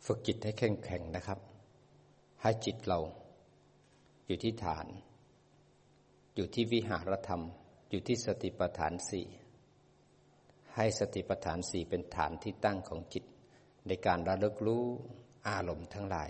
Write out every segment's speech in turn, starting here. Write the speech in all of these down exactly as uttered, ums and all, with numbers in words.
ฝึกจิตให้เข้มแข็งนะครับให้จิตเราอยู่ที่ฐานอยู่ที่วิหารธรรมอยู่ที่สติปัฏฐานสี่ให้สติปัฏฐานสี่เป็นฐานที่ตั้งของจิตในการระลึกรู้อารมณ์ทั้งหลาย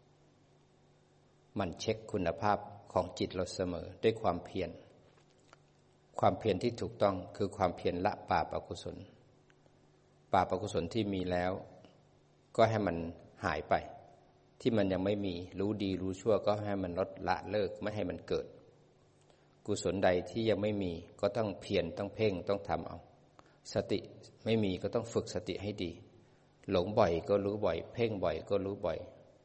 มันเช็คคุณภาพของจิตเราเสมอด้วยความเพียรความเพียรที่ถูกต้องคือความเพียรละบาปอกุศลบาปอกุศลที่มีแล้วก็ให้มันหายไปที่มันยังไม่มีรู้ดีรู้ชั่วก็ให้มันลดละเลิกไม่ให้มันเกิดกุศลใดที่ยังไม่มีก็ต้องเพียรต้องเพ่งต้องทำเอาสติไม่มีก็ต้องฝึกสติให้ดีหลงบ่อยก็รู้บ่อยเพ่งบ่อยก็รู้บ่อย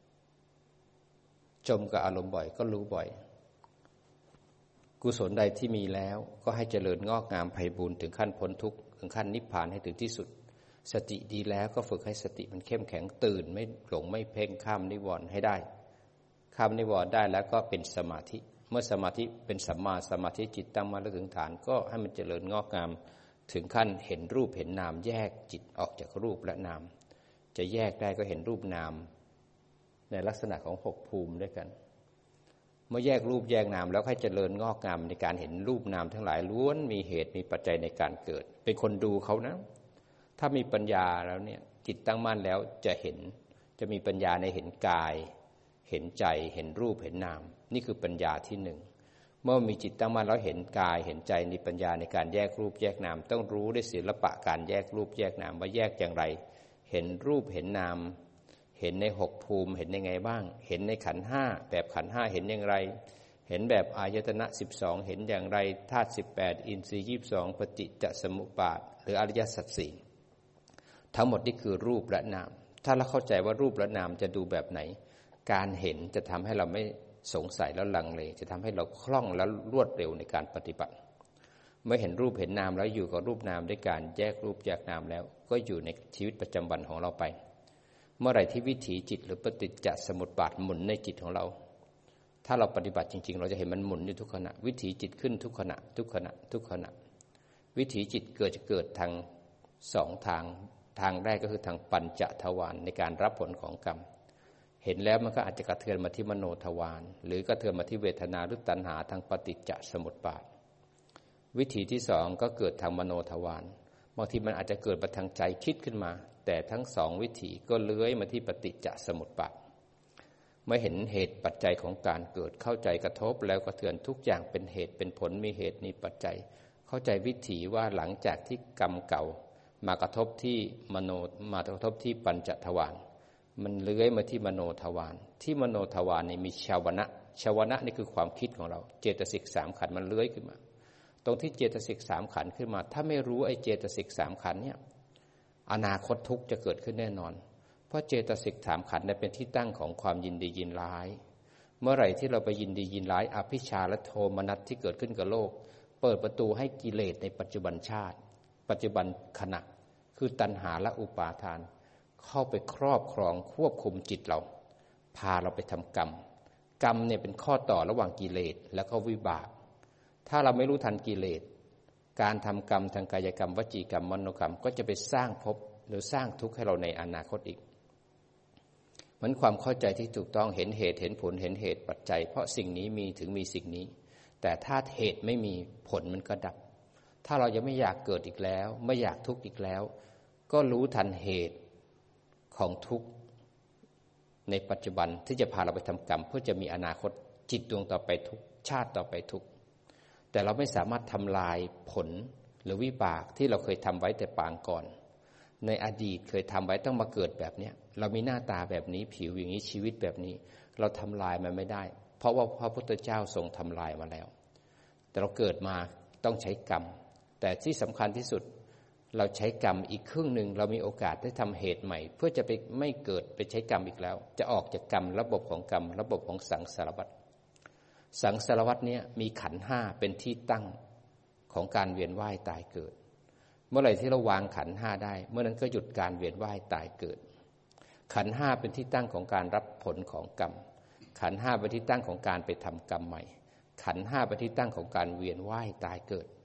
จมกับอารมณ์บ่อยก็รู้บ่อยกุศลใดที่มีแล้วก็ให้เจริญงอกงามไพบูลย์ถึงขั้นพ้นทุกข์ถึงขั้นนิพพานให้ถึงที่สุดสติดีแล้วก็ฝึกให้สติมันเข้มแข็งตื่นไม่หลงไม่เพ่งข้ามนิวรณ์ให้ได้ข้ามนิวรณ์ได้แล้วก็เป็นสมาธิเมื่อสมาธิเป็นสัมมาสมาธิจิตตั้งมั่นถึงฐานก็ให้มันเจริญงอกงามถึงขั้นเห็นรูปเห็นนามแยกจิตออกจากรูปและนามจะแยกได้ก็เห็นรูปนามในลักษณะของหกภูมิด้วยกันเมื่อแยกรูปแยกนามแล้วให้เจริญงอกงามในการเห็นรูปนามทั้งหลายล้วนมีเหตุมีปัจจัยในการเกิดเป็นคนดูเขานะถ้ามีปัญญาแล้วเนี่ยจิตตั้งมั่นแล้วจะเห็นจะมีปัญญาในเห็นกายเห็นใจเห็นรูปเห็นนามนี่คือปัญญาที่หนึ่งเมื่อมีจิตตั้งมั่นแล้วเห็นกายเห็นใจมีปัญญาในการแยกรูปแยกนามต้องรู้ด้วยศิลปะการแยกรูปแยกนามว่าแยกอย่างไรเห็นรูปเห็นนามเห็นในหกภูมิเห็นยังไงบ้างเห็นในขันธ์ห้าแบบขันธ์ห้าเห็นอย่างไรเห็นแบบอายตนะสิบสองเห็นอย่างไรธาตุสิบแปดอินทรีย์ยี่สิบสองปฏิจจสมุปบาทหรืออริยสัจสี่ทั้งหมดนี่คือรูปและนามถ้าเราเข้าใจว่ารูปและนามจะดูแบบไหนการเห็นจะทำให้เราไม่สงสัยแล้วลังเลจะทำให้เราคล่องและรวดเร็วในการปฏิบัติเมื่อเห็นรูปเห็นนามแล้วอยู่กับรูปนามด้วยการแยกรูปแยกนามแล้วก็อยู่ในชีวิตประจำวันของเราไปเมื่อไหร่ที่วิถีจิตหรือปฏิจจสมุปบาทหมุนในจิตของเราถ้าเราปฏิบัติจริงๆเราจะเห็นมันหมุนอยู่ทุกขณะวิถีจิตขึ้นทุกขณะทุกขณะทุกขณะวิถีจิตเกิดจะเกิดทางสองทางทางแรกก็คือทางปัญจทวารในการรับผลของกรรมเห็นแล้วมันก็อาจจะกระเทือนมาที่มโนทวารหรือกระเทือนมาที่เวทนาหรือตัณหาทางปฏิจจสมุปบาทวิถีที่สองก็เกิดทางมโนทวารบางทีมันอาจจะเกิดมาทางใจคิดขึ้นมาแต่ทั้งสองวิถีก็เลื้อยมาที่ปฏิจจสมุปบาทเมื่อเห็นเหตุปัจจัยของการเกิดเข้าใจกระทบแล้วกระเทือนทุกอย่างเป็นเหตุเป็นผลมีเหตุมีปัจจัยเข้าใจวิถีว่าหลังจากที่กรรมเก่ามากระทบที่มโนมากระทบที่ปัญจทวารมันเลื้อยมาที่มโนทวารที่มโนทวารนี่มีชาวนะชาวนะนี่คือความคิดของเราเจตสิกสามขันธ์มันเลื้อยขึ้นมาตรงที่เจตสิกสามขันธ์ขึ้นมาถ้าไม่รู้ไอ้เจตสิกสามขันธ์เนี่ยอนาคตทุกข์จะเกิดขึ้นแน่นอนเพราะเจตสิกสามขันธ์เป็นที่ตั้งของความยินดียินร้ายเมื่อไหร่ที่เราไปยินดียินร้ายอภิชาและโทมนัสที่เกิดขึ้นกับโลกเปิดประตูให้กิเลสในปัจจุบันชาติปัจจุบันขณะคือตัณหาและอุปาทานเข้าไปครอบครองควบคุมจิตเราพาเราไปทำกรรมกรรมเนี่ยเป็นข้อต่อระหว่างกิเลสและก็วิบากถ้าเราไม่รู้ทันกิเลสการทำกรรมทางกายกรรมวจีกรรมมโนกรรมก็จะไปสร้างภพหรือสร้างทุกข์ให้เราในอนาคตอีกเหมือนความเข้าใจที่ถูกต้องเห็นเหตุเห็นผลเห็นเหตุปัจจัยเพราะสิ่งนี้มีถึงมีสิ่งนี้แต่ถ้าเหตุไม่มีผลมันก็ดับถ้าเรายังไม่อยากเกิดอีกแล้วไม่อยากทุกข์อีกแล้วก็รู้ทันเหตุของทุกข์ในปัจจุบันที่จะพาเราไปทำกรรมเพื่อจะมีอนาคตจิตดวงต่อไปทุกชาติต่อไปทุกแต่เราไม่สามารถทำลายผลหรือวิบากที่เราเคยทำไว้แต่ปางก่อนในอดีตเคยทำไว้ต้องมาเกิดแบบนี้เรามีหน้าตาแบบนี้ผิวอย่างนี้ชีวิตแบบนี้เราทำลายมันไม่ได้เพราะว่าพระพุทธเจ้าทรงทำลายมาแล้วแต่เราเกิดมาต้องใช้กรรมแต่ที่สำคัญที่สุดเราใช้กรรมอีกครึ่งหนึ่งเรามีโอกาสได้ทำเหตุใหม่เพื่อจะไปไม่เกิดไปใช้กรรมอีกแล้วจะออกจากกรรมระบบของกรรมระบบของสังสารวัฏสังสารวัฏเนี่ยมีขันธ์ห้าเป็นที่ตั้งของการเวียนว่ายตายเกิดเมื่อไหร่ที่เราวางขันธ์ห้าได้เมื่อนั้นก็หยุดการเวียนว่ายตายเกิดขันธ์ห้าเป็นที่ตั้งของการรับผลของกรรมขันธ์ห้าเป็นที่ตั้งของการไปทำกรรมใหม่ขันธ์ห้าเป็นที่ตั้งของการเวียนว่ายตายเกิด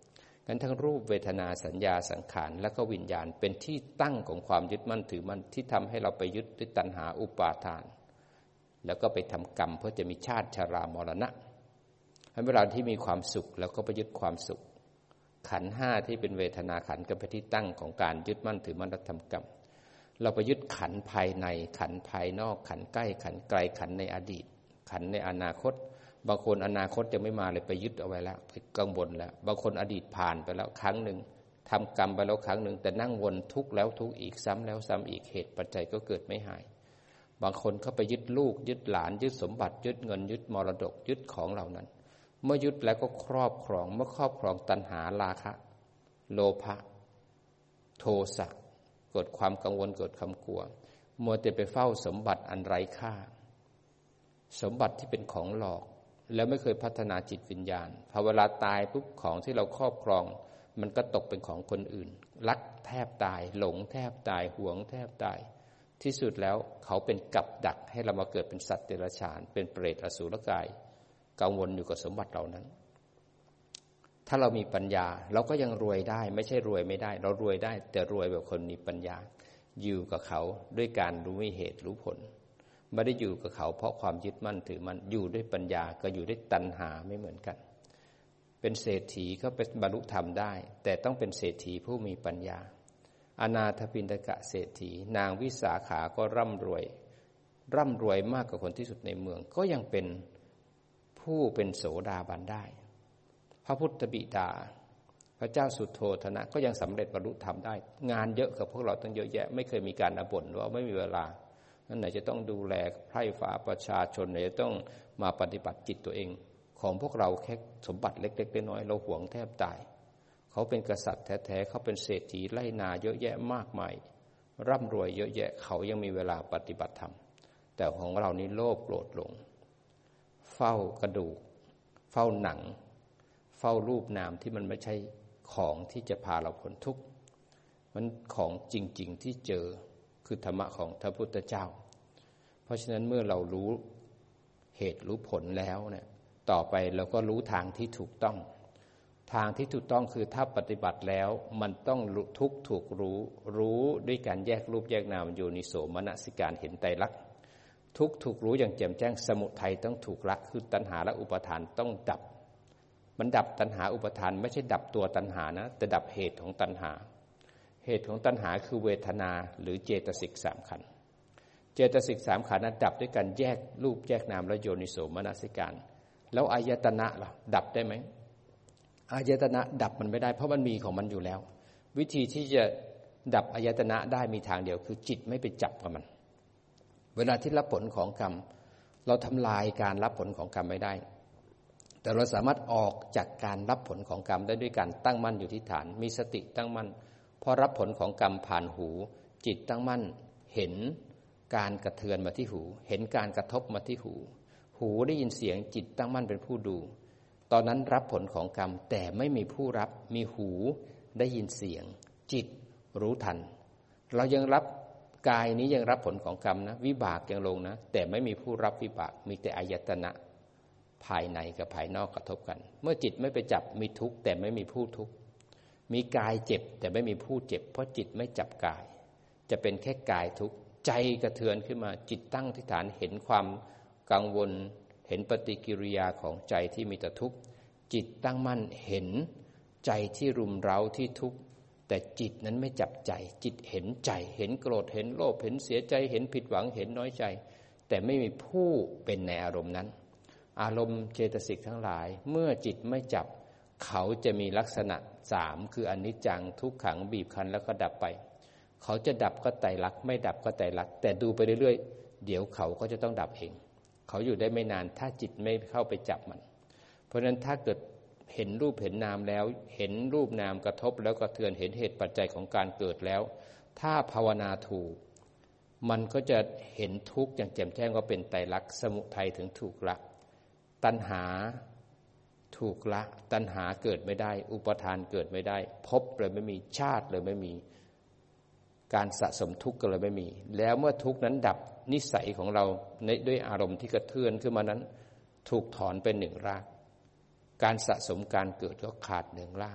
งั้นทั้งรูปเวทนาสัญญาสังขารและก็วิญญาณเป็นที่ตั้งของความยึดมั่นถือมั่นที่ทำให้เราไปยึดด้วยตัณหาอุปาทานแล้วก็ไปทำกรรมเพื่อจะมีชาติชรามรณะเวลาที่มีความสุขแล้วก็ไปยึดความสุขขันธ์ห้าที่เป็นเวทนาขันธ์ก็เป็นที่ตั้งของการยึดมั่นถือมั่นและทำกรรมเราไปยึดขันธ์ภายในขันธ์ภายนอกขันธ์ใกล้ขันธ์ไกลขันธ์ในอดีตขันธ์ในอนาคตบางคนอนาคตยังไม่มาเลยไปยึดเอาไว้แล้วไปกังวลแล้วบางคนอดีตผ่านไปแล้วครั้งหนึ่งทำกรรมไปแล้วครั้งหนึ่งแต่นั่งวนทุกข์แล้วทุกข์อีกซ้ำแล้วซ้ำอีกเหตุปัจจัยก็เกิดไม่หายบางคนเขาไปยึดลูกยึดหลานยึดสมบัติยึดเงินยึดมรดกยึดของเหล่านั้นเมื่อยึดแล้วก็ครอบครองเมื่อครอบครองตัณหาราคะโลภะโทสะเกิดความกังวลเกิดความกลัวมัวแต่ไปเฝ้าสมบัติอันไร้ค่าสมบัติที่เป็นของหลอกแล้วไม่เคยพัฒนาจิตวิญญาณพอเวลาตายปุ๊บของที่เราครอบครองมันก็ตกเป็นของคนอื่นรักแทบตายหลงแทบตายหวงแทบตายที่สุดแล้วเขาเป็นกับดักให้เรามาเกิดเป็นสัตว์เดรัจฉานเป็นเปรตอสูรกายกังวลอยู่กับสมบัติเหล่านั้นถ้าเรามีปัญญาเราก็ยังรวยได้ไม่ใช่รวยไม่ได้เรารวยได้แต่รวยแบบคนมีปัญญาอยู่กับเขาด้วยการรู้เหตุรู้ผลไม่ได้อยู่กับเขาเพราะความยึดมั่นถือมั่นอยู่ด้วยปัญญาก็อยู่ด้วยตัณหาไม่เหมือนกันเป็นเศรษฐีก็เป็นบรรลุธรรมได้แต่ต้องเป็นเศรษฐีผู้มีปัญญาอนาถปิณฑกะเศรษฐีนางวิสาขาก็ร่ำรวยร่ำรวยมากกว่าคนที่สุดในเมืองก็ยังเป็นผู้เป็นโสดาบันได้พระพุทธบิดาพระเจ้าสุโธทนะก็ยังสำเร็จบรรลุธรรมได้งานเยอะกับพวกเราตั้งเยอะแยะไม่เคยมีการบ่นว่าไม่มีเวลานั่นไหนจะต้องดูแลไพร่ฟ้าประชาชนไหนจะต้องมาปฏิบัติจิตตัวเองของพวกเราแค่สมบัติเล็กๆน้อยๆเราหวงแทบตายเขาเป็นกษัตริย์แท้ๆเขาเป็นเศรษฐีไร่นาเยอะแยะมากมายร่ำรวยเยอะแยะเขายังมีเวลาปฏิบัติธรรมแต่ของเรานี่โลภโกรธหลงเฝ้ากระดูกเฝ้าหนังเฝ้ารูปนามที่มันไม่ใช่ของที่จะพาเราพ้นทุกข์มันของจริงๆที่เจอคือธรรมะของพระพุทธเจ้าเพราะฉะนั้นเมื่อเรารู้เหตุรู้ผลแล้วเนี่ยต่อไปเราก็รู้ทางที่ถูกต้องทางที่ถูกต้องคือถ้าปฏิบัติแล้วมันต้องทุกถูกรู้รู้ด้วยการแยกรูปแยกนามโยนิโสมนสิการเห็นไตรลักษณ์ทุกถูกรู้อย่างแจ่มแจ้งสมุทัยต้องถูกละคือตัณหาและอุปาทานต้องดับมันดับตัณหาอุปาทานไม่ใช่ดับตัวตัณหานะแต่ดับเหตุของตัณหาเหตุของตัณหาคือเวทนาหรือเจตสิกสามขันธ์เจตสิกสามขันธ์นั้นดับด้วยการแยกรูปแยกนามและโยนิโสมนสิการแล้วอายตนะล่ะดับได้ไหมอายตนะดับมันไม่ได้เพราะมันมีของมันอยู่แล้ววิธีที่จะดับอายตนะได้มีทางเดียวคือจิตไม่ไปจับกับมันเวลาที่รับผลของกรรมเราทำลายการรับผลของกรรมไม่ได้แต่เราสามารถออกจากการรับผลของกรรมได้ด้วยการตั้งมั่นอยู่ที่ฐานมีสติตั้งมั่นพอรับผลของกรรมผ่านหูจิตตั้งมั่นเห็นการกระเทือนมาที่หูเห็นการกระทบมาที่หูหูได้ยินเสียงจิตตั้งมั่นเป็นผู้ดูตอนนั้นรับผลของกรรมแต่ไม่มีผู้รับมีหูได้ยินเสียงจิตรู้ทันเรายังรับกายนี้ยังรับผลของกรรมนะวิบากยังลงนะแต่ไม่มีผู้รับวิบากมีแต่อายตนะภายในกับภายนอกกระทบกันเมื่อจิตไม่ไปจับมีทุกข์แต่ไม่มีผู้ทุกข์มีกายเจ็บแต่ไม่มีผู้เจ็บเพราะจิตไม่จับกายจะเป็นแค่กายทุกข์ใจกระเทือนขึ้นมาจิตตั้งที่ฐานเห็นความกังวลเห็นปฏิกิริยาของใจที่มีแต่ทุกข์จิตตั้งมั่นเห็นใจที่รุมเร้าที่ทุกข์แต่จิตนั้นไม่จับใจจิตเห็นใจเห็นโกรธเห็นโลภเห็นเสียใจเห็นผิดหวังเห็นน้อยใจแต่ไม่มีผู้เป็นในอารมณ์นั้นอารมณ์เจตสิกทั้งหลายเมื่อจิตไม่จับเขาจะมีลักษณะสามคืออนิจจังทุกขังบีบคั้นแล้วก็ดับไปเขาจะดับก็ไตรลักษณ์ไม่ดับก็ไตรลักษณ์แต่ดูไปเรื่อยๆเดี๋ยวเขาก็จะต้องดับเองเขาอยู่ได้ไม่นานถ้าจิตไม่เข้าไปจับมันเพราะฉะนั้นถ้าเกิดเห็นรูปเห็นนามแล้วเห็นรูปนามกระทบแล้วกระเทือนเห็นเหตุปัจจัยของการเกิดแล้วถ้าภาวนาถูกมันก็จะเห็นทุกข์อย่างแจ่มแจ้งว่าเป็นไตรลักษณ์สมุทัยถึงถูกละตัณหาถูกละตัณหาเกิดไม่ได้อุปทานเกิดไม่ได้ภพเลยไม่มีชาติเลยไม่มีการสะสมทุกข์ก็เลยไม่มีแล้วเมื่อทุกข์นั้นดับนิสัยของเราด้วยอารมณ์ที่กระเทือนขึ้นมานั้นถูกถอนเป็นหนึ่งรากการสะสมการเกิดก็ขาดหนึ่งราก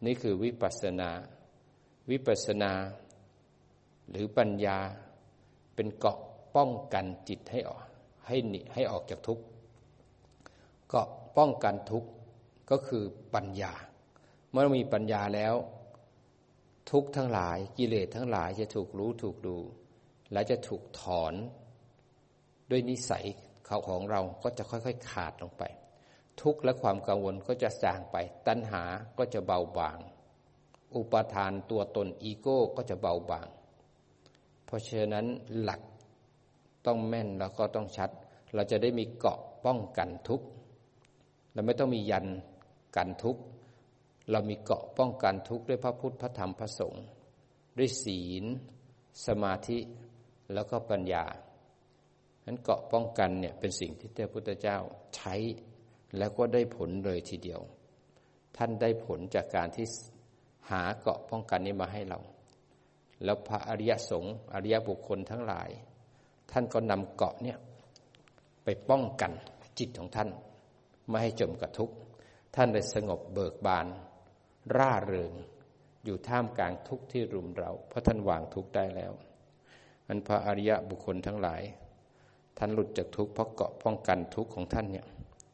นี่คือวิปัสสนาวิปัสสนาหรือปัญญาเป็นเกราะป้องกันจิตให้ออกให้หนีให้ออกจากทุกข์เกราะป้องกันทุกข์ก็คือปัญญาเมื่อมีปัญญาแล้วทุกข์ทั้งหลายกิเลสทั้งหลายจะถูกรู้ถูกดูและจะถูกถอนด้วยนิสัยเขาของเราก็จะค่อยๆขาดลงไปทุกข์และความกังวลก็จะจางไปตัณหาก็จะเบาบางอุปาทานตัวตนอีโก้ก็จะเบาบางเพราะฉะนั้นหลักต้องแม่นแล้วก็ต้องชัดเราจะได้มีเกราะป้องกันทุกข์เราไม่ต้องมียันกันทุกข์เรามีเกราะป้องกันทุกข์ด้วยพระพุทธพระธรรมพระสงฆ์ด้วยศีลสมาธิแล้วก็ปัญญานั้นเกราะป้องกันเนี่ยเป็นสิ่งที่พระพุทธเจ้าใช้แล้วก็ได้ผลเลยทีเดียวท่านได้ผลจากการที่หาเกราะป้องกันนี้มาให้เราแล้วพระอริยสงฆ์อริยบุคคลทั้งหลายท่านก็นำเกราะเนี่ยไปป้องกันจิตของท่านไม่ให้จมกับทุกข์ท่านได้สงบเบิกบานร่าเริงอยู่ท่ามกลางทุกข์ที่รุมเร้าเพราะท่านวางทุกข์ได้แล้วอันพระอริยบุคคลทั้งหลายท่านหลุดจากทุกข์เพราะเกราะป้องกันทุกข์ของท่านเนี่ย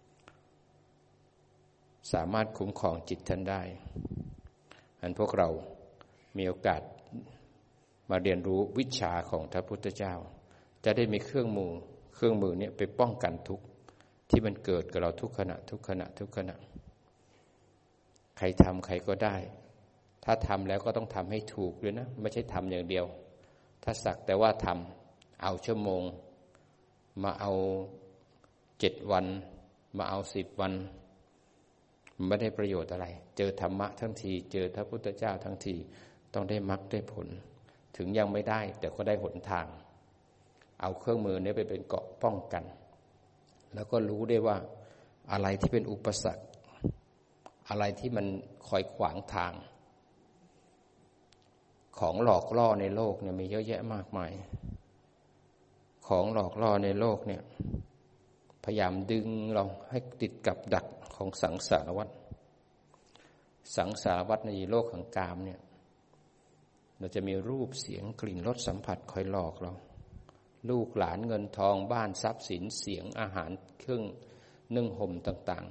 สามารถคุ้มครองจิตท่านได้อันพวกเรามีโอกาสมาเรียนรู้วิชาของพระพุทธเจ้าจะได้มีเครื่องมือเครื่องมือเนี่ยไปป้องกันทุกข์ที่มันเกิดกับเราทุกขณะทุกขณะทุกขณะใครทำใครก็ได้ถ้าทำแล้วก็ต้องทำให้ถูกด้วยนะไม่ใช่ทำอย่างเดียวถ้าสักแต่ว่าทำเอาชั่วโมงมาเอาเจ็ดวันมาเอาสิบวันไม่ได้ประโยชน์อะไรเจอธรรมะทั้งทีเจอพระพุทธเจ้าทั้งทีต้องได้มรรคได้ผลถึงยังไม่ได้แต่ก็ได้หนทางเอาเครื่องมือนี้ไปเป็นเกราะป้องกันแล้วก็รู้ได้ว่าอะไรที่เป็นอุปสรรคอะไรที่มันคอยขวางทางของหลอกล่อในโลกเนี่ยมีเยอะแยะมากมายของหลอกล่อในโลกเนี่ยพยายามดึงเราให้ติดกับดักของสังสารวัฏสังสารวัฏในโลกของกามเนี่ยเราจะมีรูปเสียงกลิ่นรสสัมผัสคอยหลอกเราลูกหลานเงินทองบ้านทรัพย์สินเสียงอาหารเครื่องนึ่งห่มต่าง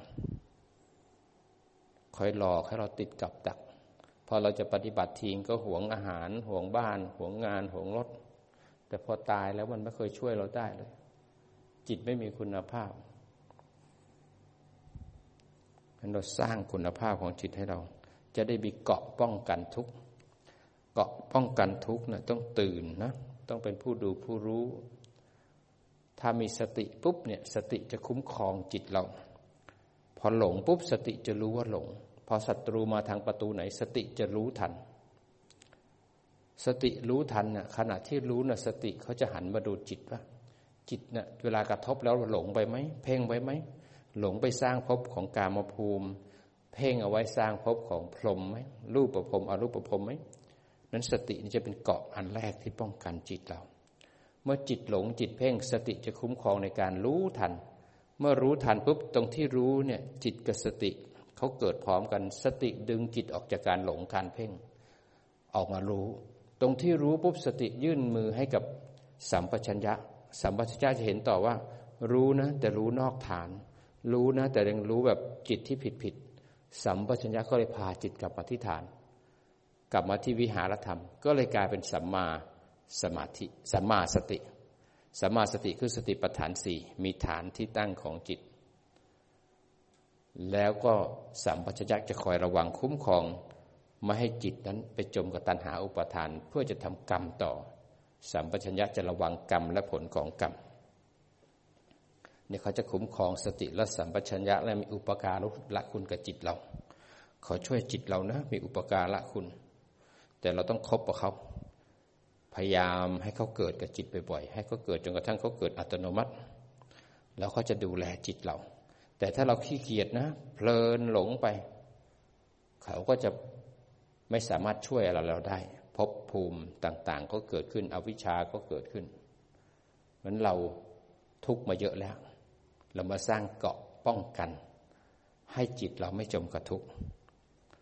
ๆคอยหลอกให้เราติดกับดักพอเราจะปฏิบัติทีก็หวงอาหารหวงบ้านหวงงานหวงรถแต่พอตายแล้วมันไม่เคยช่วยเราได้เลยจิตไม่มีคุณภาพเราสร้างคุณภาพของจิตให้เราจะได้มีเกราะป้องกันทุกข์เกราะป้องกันทุกข์เนี่ยต้องตื่นนะต้องเป็นผู้ดูผู้รู้ถ้ามีสติปุ๊บเนี่ยสติจะคุ้มครองจิตเราพอหลงปุ๊บสติจะรู้ว่าหลงพอศัตรูมาทางประตูไหนสติจะรู้ทันสติรู้ทันน่ะขณะที่รู้น่ะสติเขาจะหันมาดูจิตว่าจิตน่ะเวลากระทบแล้วหลงไปไหมเพ่งไว้ไหมหลงไปสร้างภพของกามภูมิเพ่งเอาไว้สร้างภพของพรหมไหมรูปภพอรูปภพไหมนั้นสตินี่จะเป็นเกราะอันแรกที่ป้องกันจิตเราเมื่อจิตหลงจิตเพ่งสติจะคุ้มครองในการรู้ทันเมื่อรู้ทันปุ๊บตรงที่รู้เนี่ยจิตกับสติเขาเกิดพร้อมกันสติดึงจิตออกจากการหลงการเพ่งออกมารู้ตรงที่รู้ปุ๊บสติยื่นมือให้กับสัมปชัญญะสัมปชัญญะจะเห็นต่อว่ารู้นะแต่รู้นอกฐานรู้นะแต่ยังรู้แบบจิตที่ผิดผิดสัมปชัญญะก็เลยพาจิตกลับมาที่ฐานกลับมาที่วิหารธรรมก็เลยกลายเป็นสัมมาสมาธิสัมมาสติสัมมาสติคือสติปัฏฐานสี่มีฐานที่ตั้งของจิตแล้วก็สัมปชัญญะจะคอยระวังคุ้มครองไม่ให้จิตนั้นไปจมกับตัณหาอุปาทานเพื่อจะทำกรรมต่อสัมปชัญญะจะระวังกรรมและผลของกรรมเนี่ยเขาจะคุ้มครองสติและสัมปชัญญะและมีอุปการะคุณกับจิตเราเขาช่วยจิตเรานะมีอุปการะคุณแต่เราต้องคบกับเขาพยายามให้เขาเกิดกับจิตบ่อยๆให้เขาเกิดจนกระทั่งเขาเกิดอัตโนมัติแล้วเขาจะดูแลจิตเราแต่ถ้าเราขี้เกียจนะเพลินหลงไปเขาก็จะไม่สามารถช่วยอะไรเราได้ภพภูมิต่างๆก็เกิดขึ้นอวิชชาก็เกิดขึ้นเพราะฉะนั้นเราทุกข์มาเยอะแล้วเรามาสร้างเกราะป้องกันให้จิตเราไม่จมกับทุกข์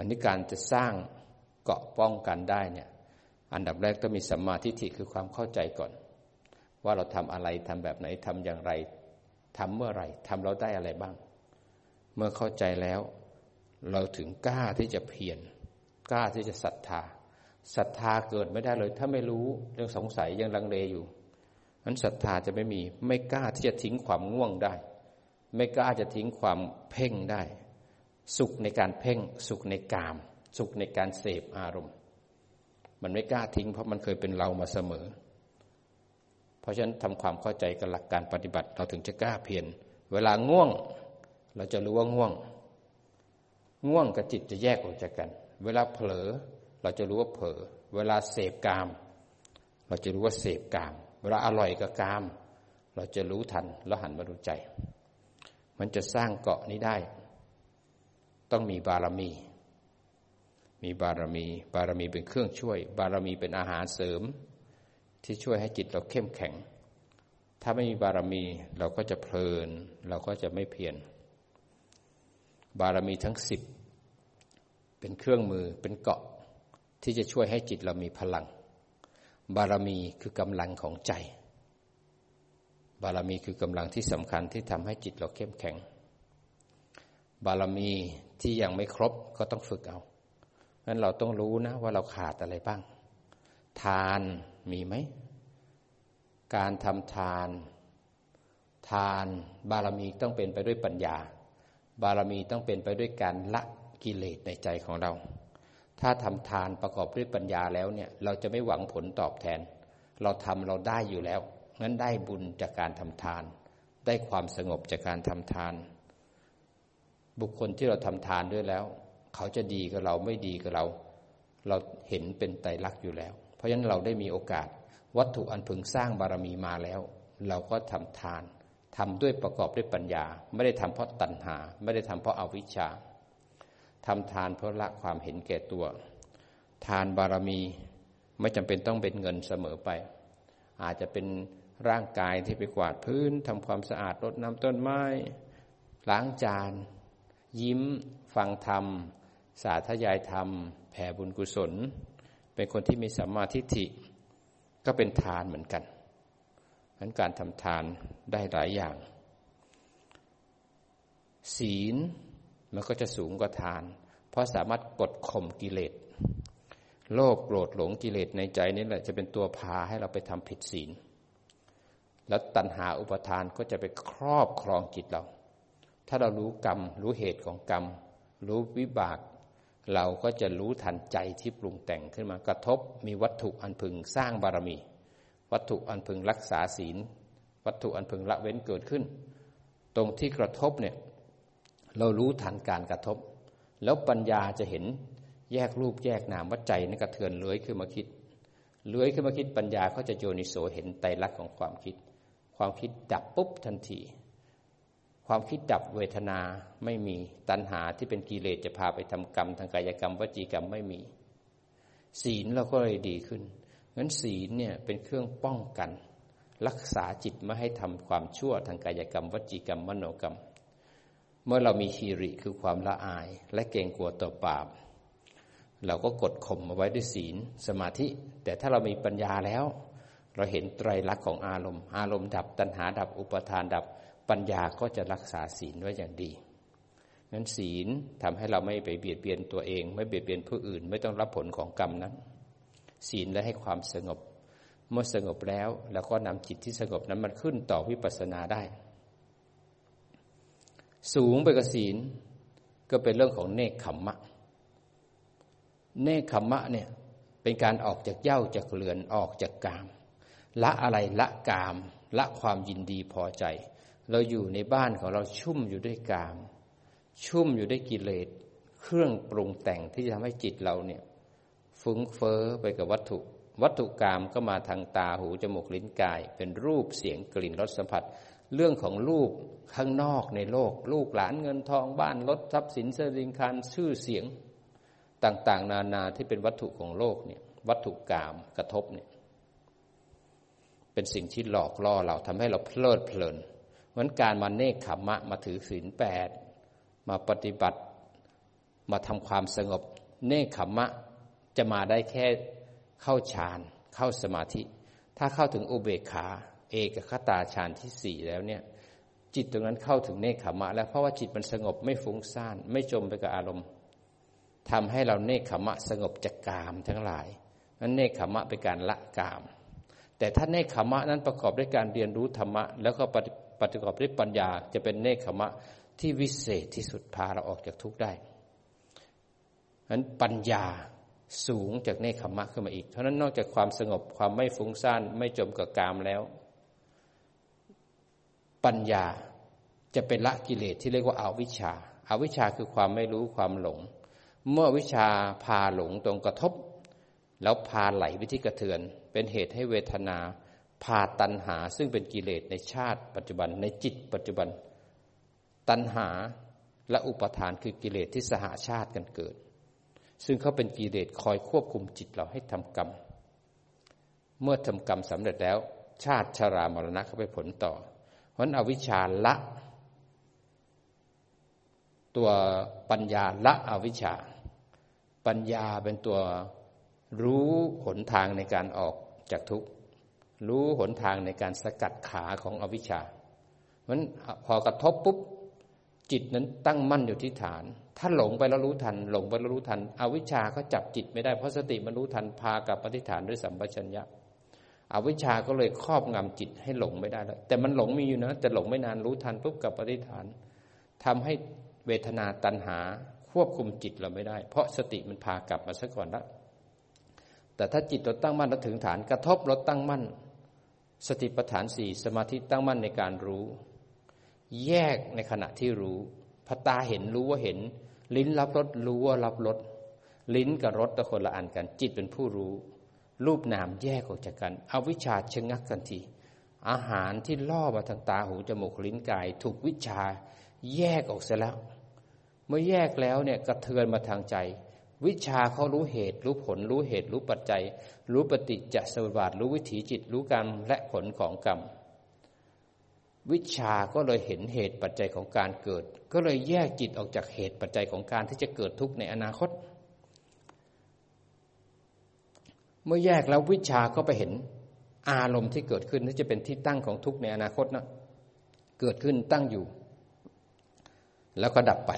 อันนี้การจะสร้างเกาะป้องกันได้เนี่ยอันดับแรกต้องมีสัมมาทิฏฐิคือความเข้าใจก่อนว่าเราทำอะไรทำแบบไหนทำอย่างไรทำเมื่อไหร่ทำเราได้อะไรบ้างเมื่อเข้าใจแล้วเราถึงกล้าที่จะเพียรกล้าที่จะศรัทธาศรัทธาเกิดไม่ได้เลยถ้าไม่รู้ยังสงสัยยังลังเลอยู่นั้นศรัทธาจะไม่มีไม่กล้าที่จะทิ้งความง่วงได้ไม่กล้าจะทิ้งความเพ่งได้สุขในการเพ่งสุขในกามสุขในการเสพอารมณ์มันไม่กล้าทิ้งเพราะมันเคยเป็นเรามาเสมอเพราะฉะนั้นทำความเข้าใจกับหลักการปฏิบัติเราถึงจะกล้าเพียรเวลาง่วงเราจะรู้ว่าง่วงง่วงกับจิตจะแยกออกจากกันเวลาเผลอเราจะรู้ว่าเผลอเวลาเสพกามเราจะรู้ว่าเสพกามเวลาอร่อยกับกามเราจะรู้ทันแล้วหันมาดูใจมันจะสร้างเกาะนี้ได้ต้องมีบารมีมีบารมีบารมีเป็นเครื่องช่วยบารมีเป็นอาหารเสริมที่ช่วยให้จิตเราเข้มแข็งถ้าไม่มีบารมีเราก็จะเพลินเราก็จะไม่เพียรบารมีทั้งสิบเป็นเครื่องมือเป็นเกาะที่จะช่วยให้จิตเรามีพลังบารมีคือกำลังของใจบารมีคือกำลังที่สำคัญที่ทำให้จิตเราเข้มแข็งบารมีที่ยังไม่ครบก็ต้องฝึกเอางั้นเราต้องรู้นะว่าเราขาดอะไรบ้างทานมีไหมการทำทานทานบารมีต้องเป็นไปด้วยปัญญาบารมีต้องเป็นไปด้วยการละกิเลสในใจของเราถ้าทำทานประกอบด้วยปัญญาแล้วเนี่ยเราจะไม่หวังผลตอบแทนเราทำเราได้อยู่แล้วงั้นได้บุญจากการทำทานได้ความสงบจากการทำทานบุคคลที่เราทำทานด้วยแล้วเขาจะดีกับเราไม่ดีกับเราเราเห็นเป็นไตรลักษณ์อยู่แล้วเพราะฉะนั้นเราได้มีโอกาสวัตถุอันพึงสร้างบารมีมาแล้วเราก็ทำทานทำด้วยประกอบด้วยปัญญาไม่ได้ทำเพราะตัณหาไม่ได้ทำเพราะอวิชชาทำทานเพราะละความเห็นแก่ตัวทานบารมีไม่จำเป็นต้องเป็นเงินเสมอไปอาจจะเป็นร่างกายที่ไปกวาดพื้นทำความสะอาดรดน้ำต้นไม้ล้างจานยิ้มฟังธรรมสาธยายธรรมแผ่บุญกุศลเป็นคนที่มีสัมมาทิฏฐิก็เป็นทานเหมือนกันงั้นการทำทานได้หลายอย่างศีลมันก็จะสูงกว่าทานเพราะสามารถกดข่มกิเลสโลภโกรธหลงกิเลสในใจนี่แหละจะเป็นตัวพาให้เราไปทำผิดศีลแล้วตัณหาอุปทานก็จะไปครอบครองจิตเราถ้าเรารู้กรรมรู้เหตุของกรรมรู้วิบากเราก็จะรู้ทันใจที่ปรุงแต่งขึ้นมากระทบมีวัตถุอันพึงสร้างบารมีวัตถุอันพึงรักษาศีลวัตถุอันพึงละเว้นเกิดขึ้นตรงที่กระทบเนี่ยเรารู้ทันการกระทบแล้วปัญญาจะเห็นแยกรูปแยกนามว่าใจนี่กระเทือนเลื้อยขึ้นมาคิดเลื้อยขึ้นมาคิดปัญญาก็จะโยนิโสเห็นไตรลักษณ์ของความคิดความคิดดับปุ๊บทันทีความคิดดับเวทนาไม่มีตัณหาที่เป็นกิเลสจะพาไปทำกรรมทางกายกรรมวจีกรรมไม่มีศีลเราก็เลยดีขึ้นงั้นศีลเนี่ยเป็นเครื่องป้องกันรักษาจิตไม่ให้ทำความชั่วทางกายกรรมวจีกรรมมโนกรรมเมื่อเรามีฮีริคือความละอายและเกรงกลัวต่อบาปเราก็กดข่มเอาไว้ด้วยศีลสมาธิแต่ถ้าเรามีปัญญาแล้วเราเห็นไตรลักษณ์ของอารมณ์อารมณ์ดับตัณหาดับอุปทานดับปัญญาก็จะรักษาศีลไว้อย่างดีงั้นศีลทำให้เราไม่ไปเบียดเบียนตัวเองไม่เบียดเบียนผู้อื่นไม่ต้องรับผลของกรรมนั้นศีลและให้ความสงบเมื่อสงบแล้วเราก็นำจิตที่สงบนั้นมันขึ้นต่อวิปัสสนาได้สูงไปกว่าศีลก็เป็นเรื่องของเนกขัมมะเนกขัมมะเนี่ยเป็นการออกจากเหย้าจากเรือนออกจากกามละอะไรละกามละความยินดีพอใจเราอยู่ในบ้านของเราชุ่มอยู่ด้วยกามชุ่มอยู่ด้วยกิเลสเครื่องปรุงแต่งที่จะทำให้จิตเราเนี่ยฟุ้งเฟ้อไปกับวัตถุวัตถุกามก็มาทางตาหูจมูกลิ้นกายเป็นรูปเสียงกลิ่นรสสัมผัสเรื่องของรูปข้างนอกในโลกลูกหลานเงินทองบ้านรถทรัพย์สินสริงคารชื่อเสียงต่างๆนานาที่เป็นวัตถุของโลกเนี่ยวัตถุกามกระทบเนี่ยเป็นสิ่งที่หลอกล่อเราทำให้เราเพลิดเพลินเหมือนการมาเนกขัมมะมาถือศีลแปดมาปฏิบัติมาทำความสงบเนคขมะจะมาได้แค่เข้าฌานเข้าสมาธิถ้าเข้าถึงอุเบกขาเอกคตาฌานที่สี่แล้วเนี่ยจิตตรงนั้นเข้าถึงเนคขมะแล้วเพราะว่าจิตมันสงบไม่ฟุ้งซ่านไม่จมไปกับอารมณ์ทำให้เราเนคขมะสงบจากกามทั้งหลายนั้นเนคขมะเป็นการละกามแต่ถ้าเนคขมะนั้นประกอบด้วยการเรียนรู้ธรรมะแล้วก็ประกอบด้วยปัญญาจะเป็นเนคขมะที่วิเศษที่สุดพาเราออกจากทุกข์ได้นั้นปัญญาสูงจากเนคขมะขึ้นมาอีกเพราะนั้นนอกจากความสงบความไม่ฟุ้งซ่านไม่จมกับกามแล้วปัญญาจะเป็นละกิเลสที่เรียกว่าอวิชชาอวิชชาคือความไม่รู้ความหลงเมื่อวิชาพาหลงตรงกระทบแล้วพาไหลไปที่กระเทือนเป็นเหตุให้เวทนาพาตัณหาซึ่งเป็นกิเลสในชาติปัจจุบันในจิตปัจจุบันตัณหาและอุปทานคือกิเลสที่สหชาติกันเกิดซึ่งเขาเป็นกิเลสคอยควบคุมจิตเราให้ทำกรรมเมื่อทำกรรมสำเร็จแล้วชาติชรามรณะเขาไปผลต่อเพราะนั้นอวิชชาละตัวปัญญาละอวิชชาปัญญาเป็นตัวรู้หนทางในการออกจากทุกข์รู้หนทางในการสกัดขาของอวิชชาเพราะฉะนั้นพอกระทบปุ๊บจิตนั้นตั้งมั่นอยู่ที่ฐานถ้าหลงไปแล้วรู้ทันหลงไปแล้วรู้ทันอวิชชาก็จับจิตไม่ได้เพราะสติมันรู้ทันพากับปฏิฐานด้วยสัมปชัญญะอวิชชาก็เลยครอบงำจิตให้หลงไม่ได้แล้วแต่มันหลงมีอยู่นะแต่หลงไม่นานรู้ทันปุ๊บกับปฏิฐานทำให้เวทนาตัณหาควบคุมจิตเราไม่ได้เพราะสติมันพากลับมาซะก่อนแล้วแต่ถ้าจิตเราตั้งมั่นเราถึงฐานกระทบเราตั้งมั่นสติปัฏฐานสี่สมาธิตั้งมั่นในการรู้แยกในขณะที่รู้พอตาเห็นรู้ว่าเห็นลิ้นรับรสรู้ว่ารับรสลิ้นกับรสแต่คนละอันกันจิตเป็นผู้รู้รูปนามแยกออกจากกันอวิชชาชะงักทันทีอาหารที่ล่อมาทางตาหูจมูกลิ้นกายถูกวิชาแยกออกเสียแล้วเมื่อแยกแล้วเนี่ยกระเทือนมาทางใจวิชาเขารู้เหตุรู้ผลรู้เหตุรู้ปัจจัยรู้ปฏิจจสมุปบาทรู้วิถีจิตรู้กรรมและผลของกรรมวิชาก็เลยเห็นเหตุปัจจัยของการเกิดก็เลยแยกจิตออกจากเหตุปัจจัยของการที่จะเกิดทุกข์ในอนาคตเมื่อแยกแล้ววิชาก็ไปเห็นอารมณ์ที่เกิดขึ้นที่จะเป็นที่ตั้งของทุกข์ในอนาคตนะเกิดขึ้นตั้งอยู่แล้วก็ดับไป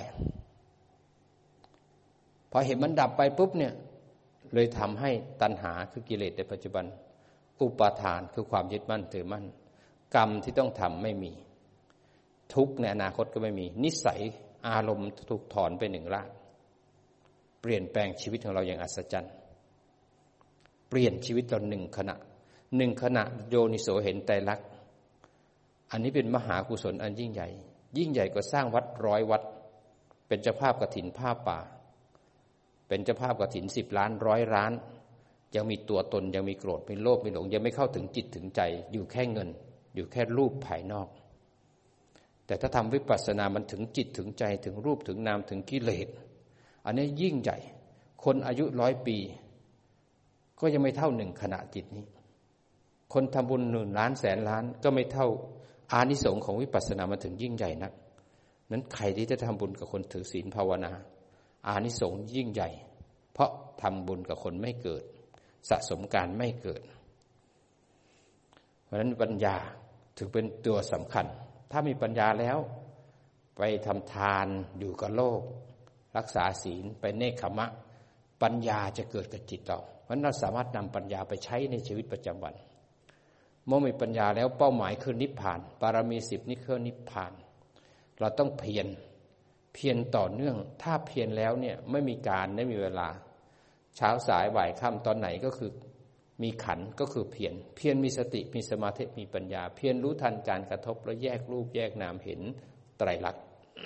พอเห็นมันดับไปปุ๊บเนี่ยเลยทำให้ตัณหาคือกิเลสในปัจจุบันอุปาทานคือความยึดมั่นถือมั่นกรรมที่ต้องทำไม่มีทุกข์ในอนาคตก็ไม่มีนิสัยอารมณ์ถูกถอนไปหนึ่งรากเปลี่ยนแปลงชีวิตของเราอย่างอัศจรรย์เปลี่ยนชีวิตเราหนึ่งขณะหนึ่งขณะโยนิโสเห็นไตรลักษณ์อันนี้เป็นมหากุศลอันยิ่งใหญ่ยิ่งใหญ่กว่าสร้างวัดร้อยวัดเป็นเจ้าภาพกฐินผ้าป่าเป็นเจ้าภาพกฐินสิบล้านร้อยล้านยังมีตัวตนยังมีโกรธมีโลภมีหลงยังไม่เข้าถึงจิตถึงใจอยู่แค่เงินอยู่แค่รูปภายนอกแต่ถ้าทำวิปัสสนามันถึงจิตถึงใจถึงรูปถึงนามถึงกิเลสอันนี้ยิ่งใหญ่คนอายุร้อยปีก็ยังไม่เท่าหนึ่งขณะจิตนี้คนทำบุญหนึ่งล้านแสนล้านก็ไม่เท่าอานิสงส์ของวิปัสสนามันถึงยิ่งใหญ่นักนั้นใครที่จะทำบุญกับคนถือศีลภาวนาอานิสงส์ยิ่งใหญ่เพราะทำบุญกับคนไม่เกิดสะสมการไม่เกิดเพราะฉะนั้นปัญญาถึงเป็นตัวสำคัญถ้ามีปัญญาแล้วไปทำทานอยู่กับโลกรักษาศีลไปเนคขมะปัญญาจะเกิดกับจิตเราเพราะฉะนั้นเราสามารถนำปัญญาไปใช้ในชีวิตประจำวันเมื่อมีปัญญาแล้วเป้าหมายคือนิพพานบารมีสิบนี่คือนิพพานเราต้องเพียรเพียรต่อเนื่องถ้าเพียรแล้วเนี่ยไม่มีการไม่มีเวลาเช้าสายบ่ายค่ำตอนไหนก็คือมีขันธ์ก็คือเพียรเพียรมีสติมีสมาธิมีปัญญาเพียรรู้ทันการกระทบแล้วแยกรูปแยกนามเห็นไตรลักษณ์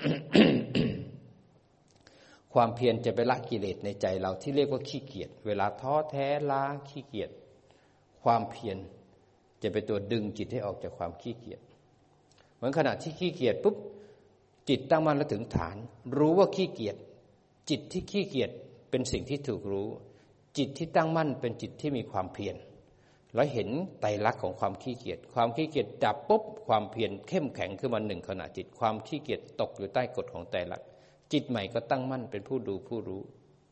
ความเพียรจะไปละกิเลสในใจเราที่เรียกว่าขี้เกียจเวลาท้อแท้ล้าขี้เกียจความเพียรจะเป็นตัวดึงจิตให้ออกจากความขี้เกียจเหมือนขณะที่ขี้เกียจปุ๊บจิตตั้งมั่นแล้วถึงฐานรู้ว่าขี้เกียจจิตที่ขี้เกียจเป็นสิ่งที่ถูกรู้จิตที่ตั้งมั่นเป็นจิตที่มีความเพียรแล้วเห็นไตรลักษณ์ของความขี้เกียจความขี้เกียจดับปุ๊บความเพียรเข้มแข็งขึ้นมาหนึ่งขณะจิตความขี้เกียจตกอยู่ใต้กฎของไตรลักษณ์จิตใหม่ก็ตั้งมั่นเป็นผู้ดูผู้รู้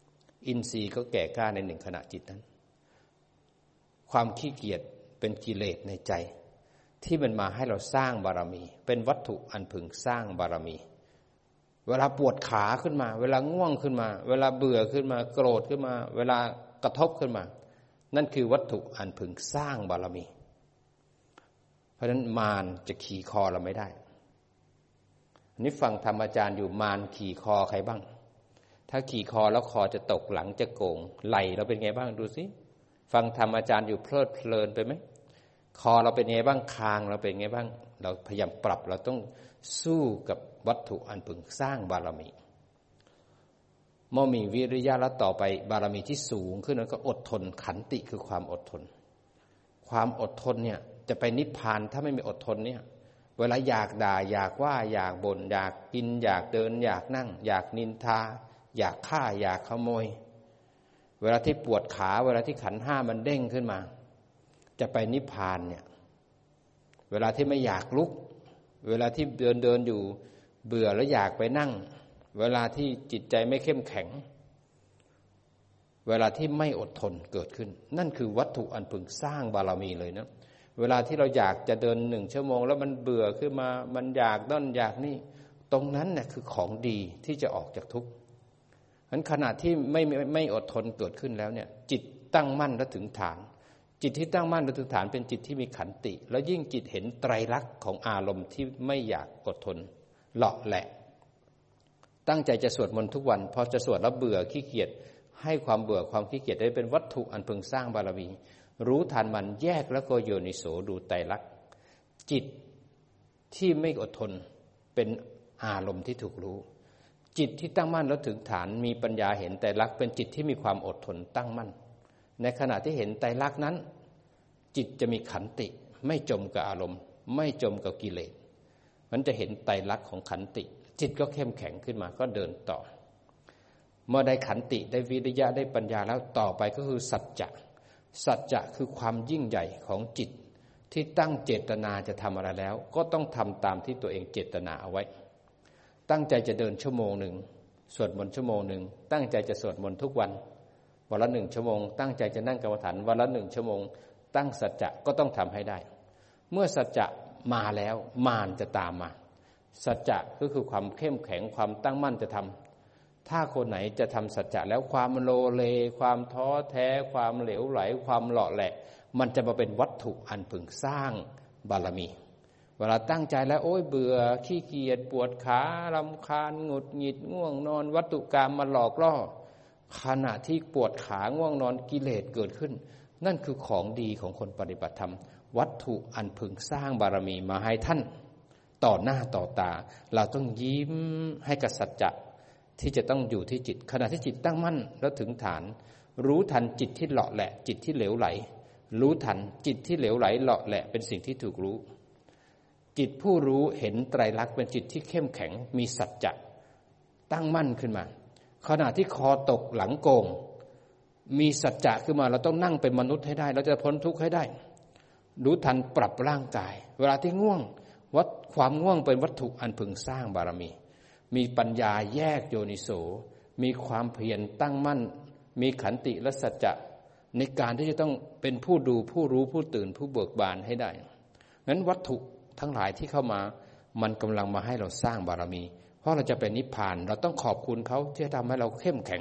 อินทรีย์ก็แก่กล้าในหนึ่งขณะจิตนั้นความขี้เกียจเป็นกิเลสในใจที่มันมาให้เราสร้างบารมีเป็นวัตถุอันพึงสร้างบารมีเวลาปวดขาขึ้นมาเวลาง่วงขึ้นมาเวลาเบื่อขึ้นมาโกรธขึ้นมาเวลากระทบขึ้นมานั่นคือวัตถุอันพึงสร้างบารมีเพราะฉะนั้นมารจะขี่คอเราไม่ได้อันนี้ฟังธรรมอาจารย์อยู่มารขี่คอใครบ้างถ้าขี่คอแล้วคอจะตกหลังจะโก่งไหลเราเป็นไงบ้างดูสิฟังธรรมอาจารย์อยู่เพลิดเพลินไปไหมคอเราเป็นไงบ้างคางเราเป็นไงบ้างเราพยายามปรับเราต้องสู้กับวัตถุอันพึงสร้างบารมีเมื่อมีวิริยะแล้วต่อไปบารมีที่สูงขึ้นแล้วก็อดทนขันติคือความอดทนความอดทนเนี่ยจะไปนิพพานถ้าไม่มีอดทนเนี่ยเวลาอยากด่าอยากว่าอยากบ่นอยากกินอยากเดินอยากนั่งอยากนินทาอยากฆ่าอยากขโมยเวลาที่ปวดขาเวลาที่ขันธ์ห้ามันเด้งขึ้นมาจะไปนิพพานเนี่ยเวลาที่ไม่อยากลุกเวลาที่เดินเดินอยู่เบื่อแล้วอยากไปนั่งเวลาที่จิตใจไม่เข้มแข็งเวลาที่ไม่อดทนเกิดขึ้นนั่นคือวัตถุอันพึงสร้างบารมีเลยนะเวลาที่เราอยากจะเดินหนึ่งชั่วโมงแล้วมันเบื่อขึ้นมามันอยากนั่นอยากนี่ตรงนั้นน่ะคือของดีที่จะออกจากทุกข์งั้นขณะที่ไม่ไม่อดทนเกิดขึ้นแล้วเนี่ยจิตตั้งมั่นและถึงฐานจิตที่ตั้งมั่นและถึงฐานเป็นจิตที่มีขันติแล้วยิ่งจิตเห็นไตรลักษณ์ของอารมณ์ที่ไม่อยากอดทนเลาะแหละตั้งใจจะสวดมนต์ทุกวันพอจะสวดแล้วเบื่อขี้เกียจให้ความเบื่อความขี้เกียจได้เป็นวัตถุอันพึงสร้างบารมีรู้ทันมันแยกแล้วก็โยนิโสดูไตรลักษณ์จิตที่ไม่อดทนเป็นอารมณ์ที่ถูกรู้จิตที่ตั้งมั่นแล้วถึงฐานมีปัญญาเห็นไตรลักษณ์เป็นจิตที่มีความอดทนตั้งมั่นในขณะที่เห็นไตรลักษณ์นั้นจิตจะมีขันติไม่จมกับอารมณ์ไม่จมกับกิเลสมันจะเห็นไตรลักษณ์ของขันติจิตก็เข้มแข็งขึ้นมาก็เดินต่อเมื่อได้ขันติได้วิริยะได้ปัญญาแล้วต่อไปก็คือสัจจะสัจจะคือความยิ่งใหญ่ของจิตที่ตั้งเจตนาจะทำอะไรแล้วก็ต้องทำตามที่ตัวเองเจตนาเอาไว้ตั้งใจจะเดินชั่วโมงหนึ่งสวดมนต์ชั่วโมงหนึ่งตั้งใจจะสวดมนต์ทุกวันวันละหนึ่งชั่วโมงตั้งใจจะนั่งกรรมฐานวันละหนึ่งชั่วโมงตั้งสัจจะก็ต้องทำให้ได้เมื่อสัจจะมาแล้วมารจะตามมาสัจจะก็คือความเข้มแข็งความตั้งมั่นจะทำถ้าคนไหนจะทำสัจจะแล้วความโลเลความท้อแท้ความเหลวไหลความหล่อแหละมันจะมาเป็นวัตถุอันพึงสร้างบารมีเวลาตั้งใจแล้วโอ๊ยเบื่อขี้เกียจปวดขารำคาญหงุดหงิดง่วงนอนวัตถุกรรมมาหลอกล่อขณะที่ปวดขาง่วงนอนกิเลสเกิดขึ้นนั่นคือของดีของคนปฏิบัติธรรมวัตถุอันพึงสร้างบารมีมาให้ท่านต่อหน้าต่อตาเราต้องยิ้มให้กับสัจจะที่จะต้องอยู่ที่จิตขณะที่จิตตั้งมั่นแล้วถึงฐานรู้ทันจิตที่เลาะแหละจิตที่เหลวไหลรู้ทันจิตที่เหลวไหลเลาะแหละเป็นสิ่งที่ถูกรู้จิตผู้รู้เห็นไตรลักษณ์เป็นจิตที่เข้มแข็งมีสัจจะตั้งมั่นขึ้นมาขณะที่คอตกหลังโกงมีสัจจะขึ้นมาเราต้องนั่งเป็นมนุษย์ให้ได้เราจะพ้นทุกข์ให้ได้รู้ทันปรับร่างกายเวลาที่ง่วงวัดความง่วงเป็นวัตถุอันพึงสร้างบารมีมีปัญญาแยกโยนิโสมีความเพียรตั้งมั่นมีขันติและสัจจะในการที่จะต้องเป็นผู้ดูผู้รู้ผู้ตื่นผู้เบิกบานให้ได้งั้นวัตถุทั้งหลายที่เข้ามามันกำลังมาให้เราสร้างบารมีเพราะเราจะเป็นนิพพานเราต้องขอบคุณเขาที่ทำให้เราเข้มแข็ง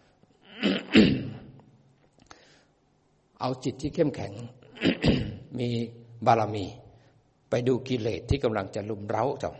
เอาจิตที่เข้มแข็ง มีบารมีไปดูกิเลสที่กำลังจะลุมเร้าเจ้า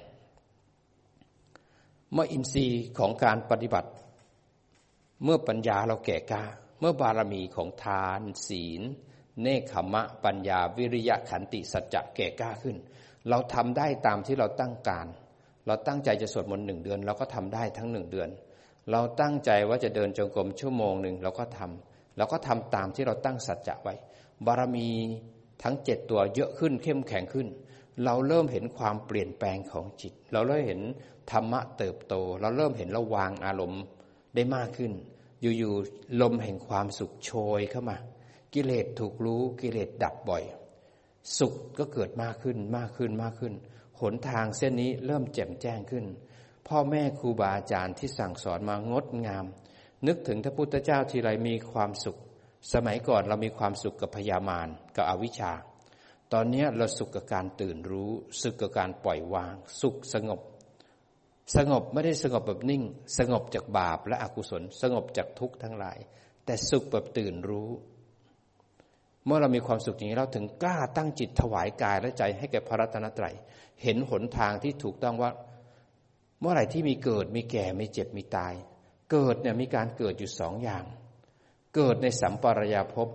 เมื่ออินทรีย์ของการปฏิบัติเมื่อปัญญาเราแก่กล้าเมื่อบารมีของทานศีลเนกขมะปัญญาวิริยะขันติสัจจะแก่กล้าขึ้นเราทำได้ตามที่เราตั้งการเราตั้งใจจะสวดมนต์หนึ่งเดือนเราก็ทำได้ทั้งหนึ่งเดือนเราตั้งใจว่าจะเดินจงกรมชั่วโมงหนึ่งเราก็ทำเราก็ทำตามที่เราตั้งสัจจะไว้บารมีทั้งเจ็ดตัวเยอะขึ้นเข้มแข็งขึ้นเราเริ่มเห็นความเปลี่ยนแปลงของจิตเราเริ่มเห็นธรรมะเติบโตเราเริ่มเห็นเราวางอารมณ์ได้มากขึ้นอยู่ๆลมแห่งความสุขโชยเข้ามากิเลสถูกรู้กิเลสดับบ่อยสุขก็เกิดมากขึ้นมากขึ้นมากขึ้นหนทางเส้นนี้เริ่มแจ่มแจ้งขึ้นพ่อแม่ครูบาอาจารย์ที่สั่งสอนมางดงามนึกถึงพระพุทธเจ้าทีไรมีความสุขสมัยก่อนเรามีความสุขกับพยามารกับอวิชชาตอนนี้เราสุขกับการตื่นรู้สุขกับการปล่อยวางสุขสงบสงบไม่ได้สงบแบบนิ่งสงบจากบาปและอกุศลสงบจากทุกข์ทั้งหลายแต่สุขแบบตื่นรู้เมื่อเรามีความสุขอย่างนี้เราถึงกล้าตั้งจิตถวายกายและใจให้แก่พระรัตนตรัยเห็นหนทางที่ถูกต้องว่าเมื่อไหร่ที่มีเกิดมีแก่มีเจ็บมีตายเกิดเนี่ยมีการเกิดอยู่สองอย่างเกิดในสัมปรายภพ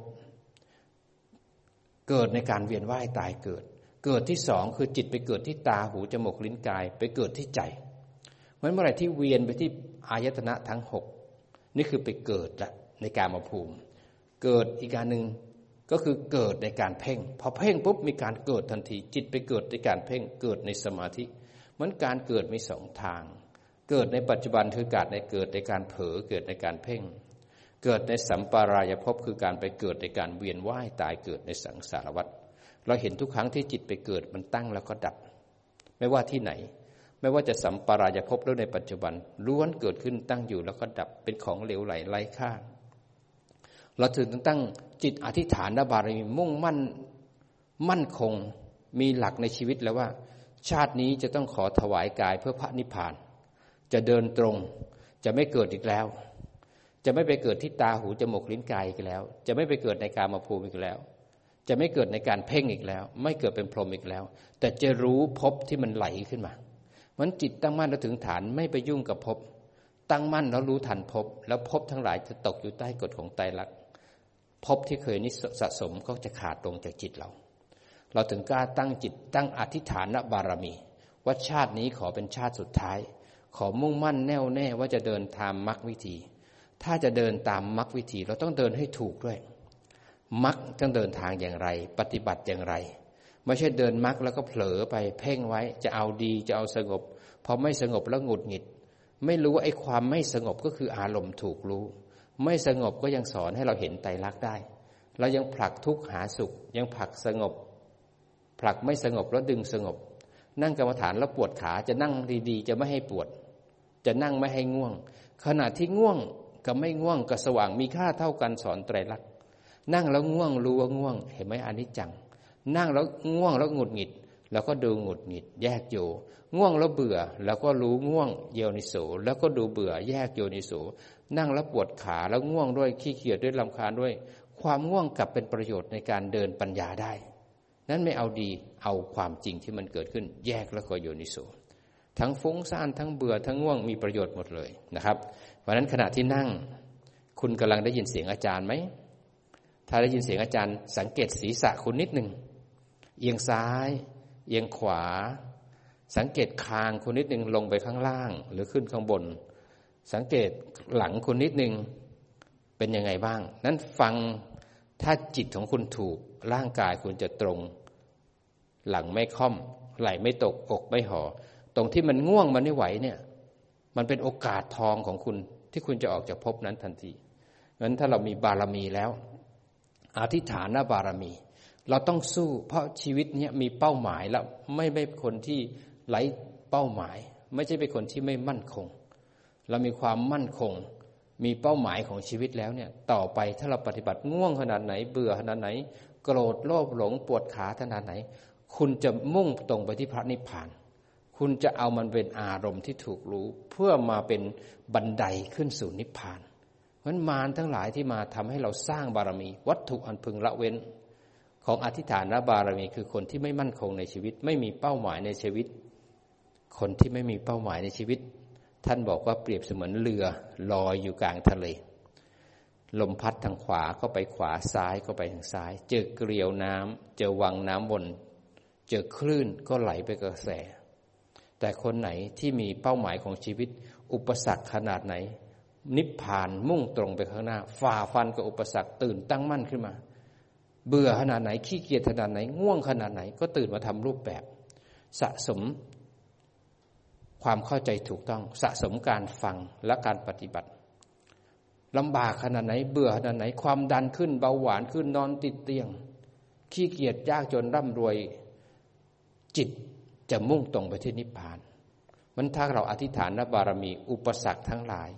เกิดในการเวียนว่ายตายเกิดเกิดที่สองคือจิตไปเกิดที่ตาหูจมูกลิ้นกายไปเกิดที่ใจเมื่อไหร่ที่เวียนไปที่อายตนะทั้งหกนี่คือไปเกิดละในกามภูมิเกิดอีกการหนึ่งก็คือเกิดในการเพ่งพอเพ่งปุ๊บมีการเกิดทันทีจิตไปเกิดในการเพ่งเกิดในสมาธิมันการเกิดมีสองทางเกิดในปัจจุบันคือการในเกิดในการเผลอเกิดในการเพ่งเกิดในสัมปรายภพคือการไปเกิดในการเวียนว่ายตายเกิดในสังสารวัฏเราเห็นทุกครั้งที่จิตไปเกิดมันตั้งแล้วก็ดับไม่ว่าที่ไหนไม่ว่าจะสัมปรายภพหรือในปัจจุบันล้วนเกิดขึ้นตั้งอยู่แล้วก็ดับเป็นของเหลวไหลไร้ค่าเราถึงต้องตั้งจิตอธิษฐานบารมีมุ่งมั่นมั่นคงมีหลักในชีวิตแล้วว่าชาตินี้จะต้องขอถวายกายเพื่อพระนิพพานจะเดินตรงจะไม่เกิดอีกแล้วจะไม่ไปเกิดที่ตาหูจมูกลิ้นกายอีกแล้วจะไม่ไปเกิดในกามภูมิอีกแล้วจะไม่เกิดในการเพ่งอีกแล้วไม่เกิดเป็นพรหมอีกแล้วแต่จะรู้ภพที่มันไหลขึ้นมามันจิตตั้งมั่นแล้วถึงฐานไม่ไปยุ่งกับภพตั้งมั่นแล้วรู้ทันภพแล้วภพทั้งหลายจะตกอยู่ใต้กฎของไตรลักษณ์ภพที่เคยนิสะสมก็จะขาดลงจากจิตเราเราถึงกล้าตั้งจิตตั้งอธิษฐานบารมีว่าชาตินี้ขอเป็นชาติสุดท้ายขอมุ่งมั่นแน่วแน่ว่าจะเดินตามมรรควิธีถ้าจะเดินตามมรรควิธีเราต้องเดินให้ถูกด้วยมรรคต้องเดินทางอย่างไรปฏิบัติอย่างไรไม่ใช่เดินมรรคแล้วก็เผลอไปเพ่งไว้จะเอาดีจะเอาสงบพอไม่สงบแล้วหงุดหงิดไม่รู้ว่าไอ้ความไม่สงบก็คืออารมณ์ถูกรู้ไม่สงบก็ยังสอนให้เราเห็นไตรลักษณ์ได้เรายังผลักทุกข์หาสุขยังผลักสงบผลักไม่สงบแล้วดึงสงบนั่งกรรมฐานแล้วปวดขาจะนั่งดีๆจะไม่ให้ปวดจะนั่งไม่ให้ง่วงขณะที่ง่วงกับไม่ง่วงกับสว่างมีค่าเท่ากันสอนไตรลักษณ์นั่งแล้วง่วงรู้ว่าง่วงเห็นไหมอนิจจังนั่งแล้วง่วงแล้วหงุดหงิดแล้วก็ดูหงุดหงิดแยกโยง่วงแล้วเบื่อแล้วก็รู้ง่วงโยนิโสแล้วก็ดูเบื่อแยกโยนิโสนั่งแล้วปวดขาแล้วง่วงด้วยขี้เกียจด้วยรำคาญด้วยความง่วงกลับเป็นประโยชน์ในการเดินปัญญาได้นั้นไม่เอาดีเอาความจริงที่มันเกิดขึ้นแยกแล้วก็โยนิโสทั้งฟุ้งซ่านทั้งเบื่อทั้งง่วงมีประโยชน์หมดเลยนะครับเพราะนั้นขณะที่นั่งคุณกำลังได้ยินเสียงอาจารย์ไหมถ้าได้ยินเสียงอาจารย์สังเกตศีรษะคุณนิดนึงเอียงซ้ายเอียงขวาสังเกตคางคุณนิดนึงลงไปข้างล่างหรือขึ้นข้างบนสังเกตหลังคุณนิดนึงเป็นยังไงบ้างนั้นฟังถ้าจิตของคุณถูกร่างกายคุณจะตรงหลังไม่ค่อมไหล่ไม่ตกอกไม่ห่อตรงที่มันง่วงมันไม่ไหวเนี่ยมันเป็นโอกาสทองของคุณที่คุณจะออกจากภพนั้นทันทีงั้นถ้าเรามีบารมีแล้วอธิษฐานบารมีเราต้องสู้เพราะชีวิตนี้มีเป้าหมายแล้วไม่ไม่เป็นคนที่ไร้เป้าหมายไม่ใช่เป็นคนที่ไม่มั่นคงเรามีความมั่นคงมีเป้าหมายของชีวิตแล้วเนี่ยต่อไปถ้าเราปฏิบัติง่วงขนาดไหนเบื่อขนาดไหนโกรธโลภหลงปวดขาขนาดไหนคุณจะมุ่งตรงไปที่พระนิพพานคุณจะเอามันเป็นอารมณ์ที่ถูกรู้เพื่อมาเป็นบันไดขึ้นสู่นิพพานเพราะฉะนั้นมารทั้งหลายที่มาทำให้เราสร้างบารมีวัตถุอันพึงละเว้นของอธิษฐานบารมีคือคนที่ไม่มั่นคงในชีวิตไม่มีเป้าหมายในชีวิตคนที่ไม่มีเป้าหมายในชีวิตท่านบอกว่าเปรียบเสมือนเรือลอยอยู่กลางทะเลลมพัดทางขวาก็ไปขวาซ้ายก็ไปทางซ้ายเจอเกลียวน้ำเจอวังน้ำวนเจอคลื่นก็ไหลไปกระแสแต่คนไหนที่มีเป้าหมายของชีวิตอุปสรรคขนาดไหนนิพพานมุ่งตรงไปข้างหน้าฝ่าฟันกับอุปสรรคตื่นตั้งมั่นขึ้นมาเบื่อขนาดไหนขี้เกียจขนาดไหนง่วงขนาดไหนก็ตื่นมาทำรูปแบบสะสมความเข้าใจถูกต้องสะสมการฟังและการปฏิบัติลำบากขนาดไหนเบื่อขนาดไหนความดันขึ้นเบาหวานขึ้นนอนติดเตียงขี้เกียจยากจนร่ำรวยจิตจะมุ่งตรงไปที่นิพพานมันถ้าเราอธิษฐานบารมีอุปสรรคทั้งหลาย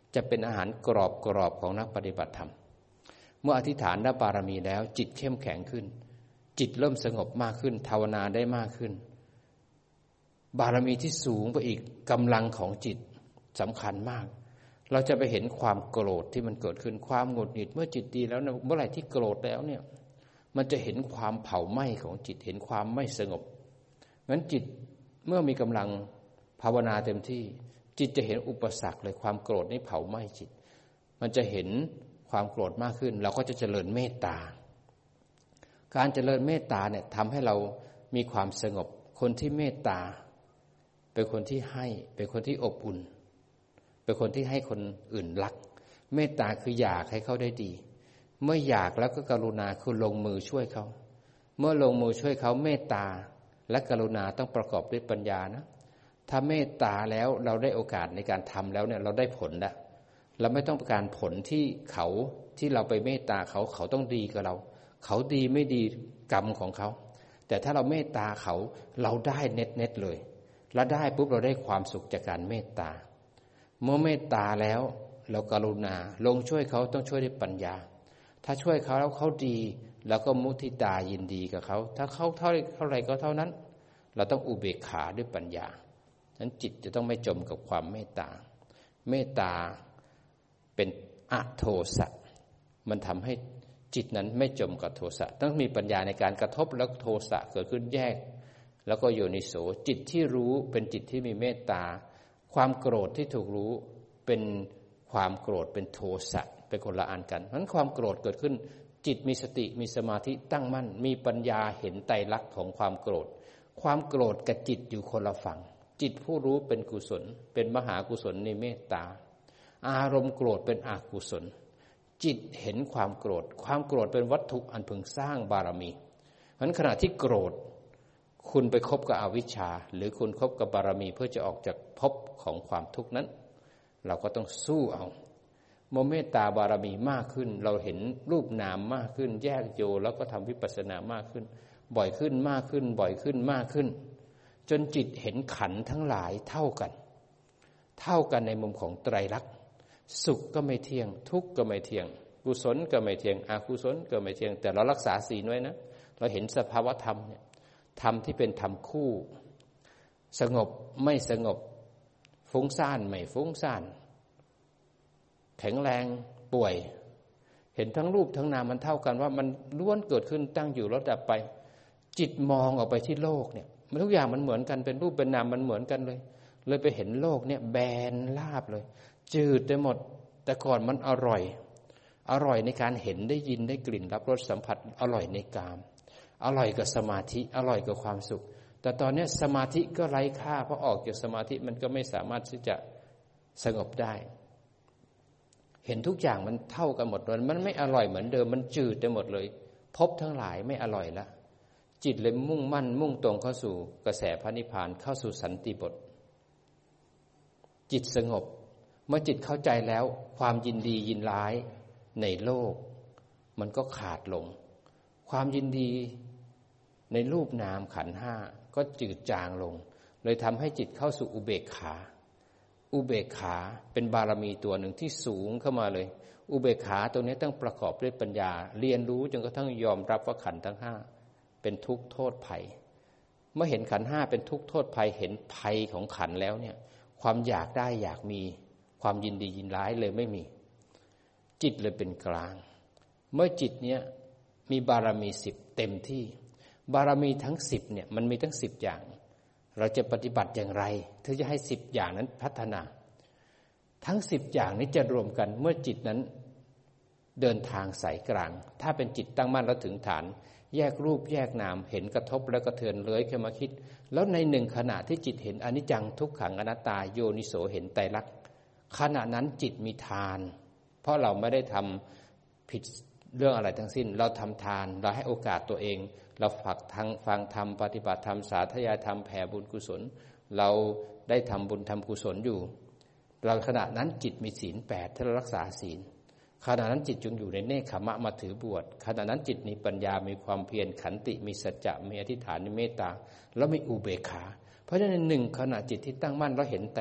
จะเป็นอาหารกรอบกรอบของนักปฏิบัติธรรมเมื่ออธิษฐานได้บารมีแล้วจิตเข้มแข็งขึ้นจิตเริ่มสงบมากขึ้นภาวนาได้มากขึ้นบารมีที่สูงไปอีกกำลังของจิตสำคัญมากเราจะไปเห็นความโกรธที่มันเกิดขึ้นความหงุดหงิดเมื่อจิตดีแล้วเมื่อไหร่ที่โกรธแล้วเนี่ยมันจะเห็นความเผาไหม้ของจิตเห็นความไม่สงบงั้นจิตเมื่อมีกำลังภาวนาเต็มที่จิตจะเห็นอุปสรรคเลยความโกรธนี่เผาไหม้จิตมันจะเห็นความโกรธมากขึ้นเราก็จะเจริญเมตตาการเจริญเมตตาเนี่ยทำให้เรามีความสงบคนที่เมตตาเป็นคนที่ให้เป็นคนที่อบอุ่นเป็นคนที่ให้คนอื่นรักเมตตาคืออยากให้เขาได้ดีเมื่ออยากแล้วก็กรุณาคือลงมือช่วยเขาเมื่อลงมือช่วยเขาเมตตาและกรุณาต้องประกอบด้วยปัญญานะถ้าเมตตาแล้วเราได้โอกาสในการทำแล้วเนี่ยเราได้ผลแล้วเราไม่ต้องการผลที่เขาที่เราไปเมตตาเขาเขาต้องดีกับเราเขาดีไม่ดีกรรมของเขาแต่ถ้าเราเมตตาเขาเราได้เน็ตเน็ตเลยแล้วได้ปุ๊บเราได้ความสุขจากการเมตตาเมื่อเมตตาแล้วเรากรุณาลงช่วยเขาต้องช่วยด้วยปัญญาถ้าช่วยเขาแล้วเขาดีแล้วก็มุทิตายินดีกับเขาถ้าเขาเท่าเท่าไรก็เท่านั้นเราต้องอุเบกขาด้วยปัญญาฉะนั้นจิตจะต้องไม่จมกับความเมตตาเมตตาเป็นอโทสะมันทำให้จิตนั้นไม่จมกับโทสะต้องมีปัญญาในการกระทบแล้วโทสะเกิดขึ้นแยกแล้วก็โยนิโสจิตที่รู้เป็นจิตที่มีเมตตาความโกรธที่ถูกรู้เป็นความโกรธเป็นโทสะเป็นคนละอันกันเพราะฉะนั้นความโกรธเกิดขึ้นจิตมีสติมีสมาธิตั้งมั่นมีปัญญาเห็นไตรลักษณ์ของความโกรธความโกรธกับจิตอยู่คนละฝั่งจิตผู้รู้เป็นกุศลเป็นมหากุศลในเมตตาอารมณ์โกรธเป็นอกุศลจิตเห็นความโกรธความโกรธเป็นวัตถุอันพึงสร้างบารมีเพราะฉะนั้นขณะที่โกรธคุณไปคบกับอวิชชาหรือคุณคบกับบารมีเพื่อจะออกจากภพของความทุกข์นั้นเราก็ต้องสู้เอาเมื่อเมตตาบารมีมากขึ้นเราเห็นรูปนามมากขึ้นแยกโยแล้วก็ทำวิปัสสนามากขึ้นบ่อยขึ้นมากขึ้นบ่อยขึ้นมากขึ้นจนจิตเห็นขันธ์ทั้งหลายเท่ากันเท่ากันในมุมของไตรลักษณ์สุขก็ไม่เที่ยงทุกข์ก็ไม่เที่ยงกุศลก็ไม่เที่ยงอกุศลก็ไม่เที่ยงแต่เรารักษาศีลไว้นะเราเห็นสภาวธรรมเนี่ยธรรมที่เป็นธรรมคู่สงบไม่สงบฟุ้งซ่านไม่ฟุ้งซ่านแข็งแรงป่วยเห็นทั้งรูปทั้งนามมันเท่ากันว่ามันล้วนเกิดขึ้นตั้งอยู่แล้วดับไปจิตมองออกไปที่โลกเนี่ยทุกอย่างมันเหมือนกันเป็นรูปเป็นนามมันเหมือนกันเลยเลยไปเห็นโลกเนี่ยแบนราบเลยจืดไปหมดแต่ก่อนมันอร่อยอร่อยในการเห็นได้ยินได้กลิ่นรับรสสัมผัสอร่อยในกามอร่อยกับสมาธิอร่อยกับความสุขแต่ตอนนี้สมาธิก็ไร้ค่าเพราะออกจากสมาธิมันก็ไม่สามารถที่จะสงบได้เห็นทุกอย่างมันเท่ากันหมดเลยมันไม่อร่อยเหมือนเดิมมันจืดไปหมดเลยภพทั้งหลายไม่อร่อยละจิตเลยมุ่งมั่นมุ่งตรงเข้าสู่กระแสพระนิพพานเข้าสู่สันติบทจิตสงบเมื่อจิตเข้าใจแล้วความยินดียินร้ายในโลกมันก็ขาดลงความยินดีในรูปนามขันธ์ห้าก็จืดจางลงเลยทำให้จิตเข้าสู่อุเบกขาอุเบกขาเป็นบารมีตัวหนึ่งที่สูงเข้ามาเลยอุเบกขาตัวนี้ต้องประกอบด้วยปัญญาเรียนรู้จนกระทั่งยอมรับว่าขันธ์ทั้งห้าเป็นทุกข์โทษภัยเมื่อเห็นขันธ์ห้าเป็นทุกข์โทษภัยเห็นภัยของขันธ์แล้วเนี่ยความอยากได้อยากมีความยินดียินร้ายเลยไม่มีจิตเลยเป็นกลางเมื่อจิตเนี้ยมีบารมีสิบเต็มที่บารมีทั้งสิบเนี่ยมันมีทั้งสิบอย่างเราจะปฏิบัติอย่างไรถึงจะให้สิบอย่างนั้นพัฒนาทั้งสิบอย่างนี้จะรวมกันเมื่อจิตนั้นเดินทางสายกลางถ้าเป็นจิตตั้งมั่นแล้วถึงฐานแยกรูปแยกนามเห็นกระทบแล้วกระเทือนเลื้อยเข้ามาคิดแล้วในหนึ่งขณะที่จิตเห็นอนิจจังทุกขังอนัตตาโยนิโสเห็นไตรลักษณ์ขณะนั้นจิตมีทานเพราะเราไม่ได้ทำผิดเรื่องอะไรทั้งสิ้นเราทำทานเราให้โอกาสตัวเองเราฝักทางฟังธรรมปฏิบัติธรรมสาธยายธรรมแผ่บุญกุศลเราได้ทำบุญทำกุศลอยู่เราขณะนั้นจิตมีศีลแปดที่เรารักษาศีลขณะนั้นจิตจึงอยู่ในเนคขมะมาถือบวชขณะนั้นจิตมีปัญญามีความเพียรขันติมีสัจจะมีอธิษฐานมีเมตตาแล้วมีอุเบกขาเพราะฉะนั้นหนึ่งขณะจิตที่ตั้งมั่นเราเห็นไตรลักษณ์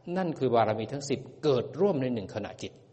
นั่นคือบารมีทั้งสิบเกิดร่วมในหนึ่งขณะจิต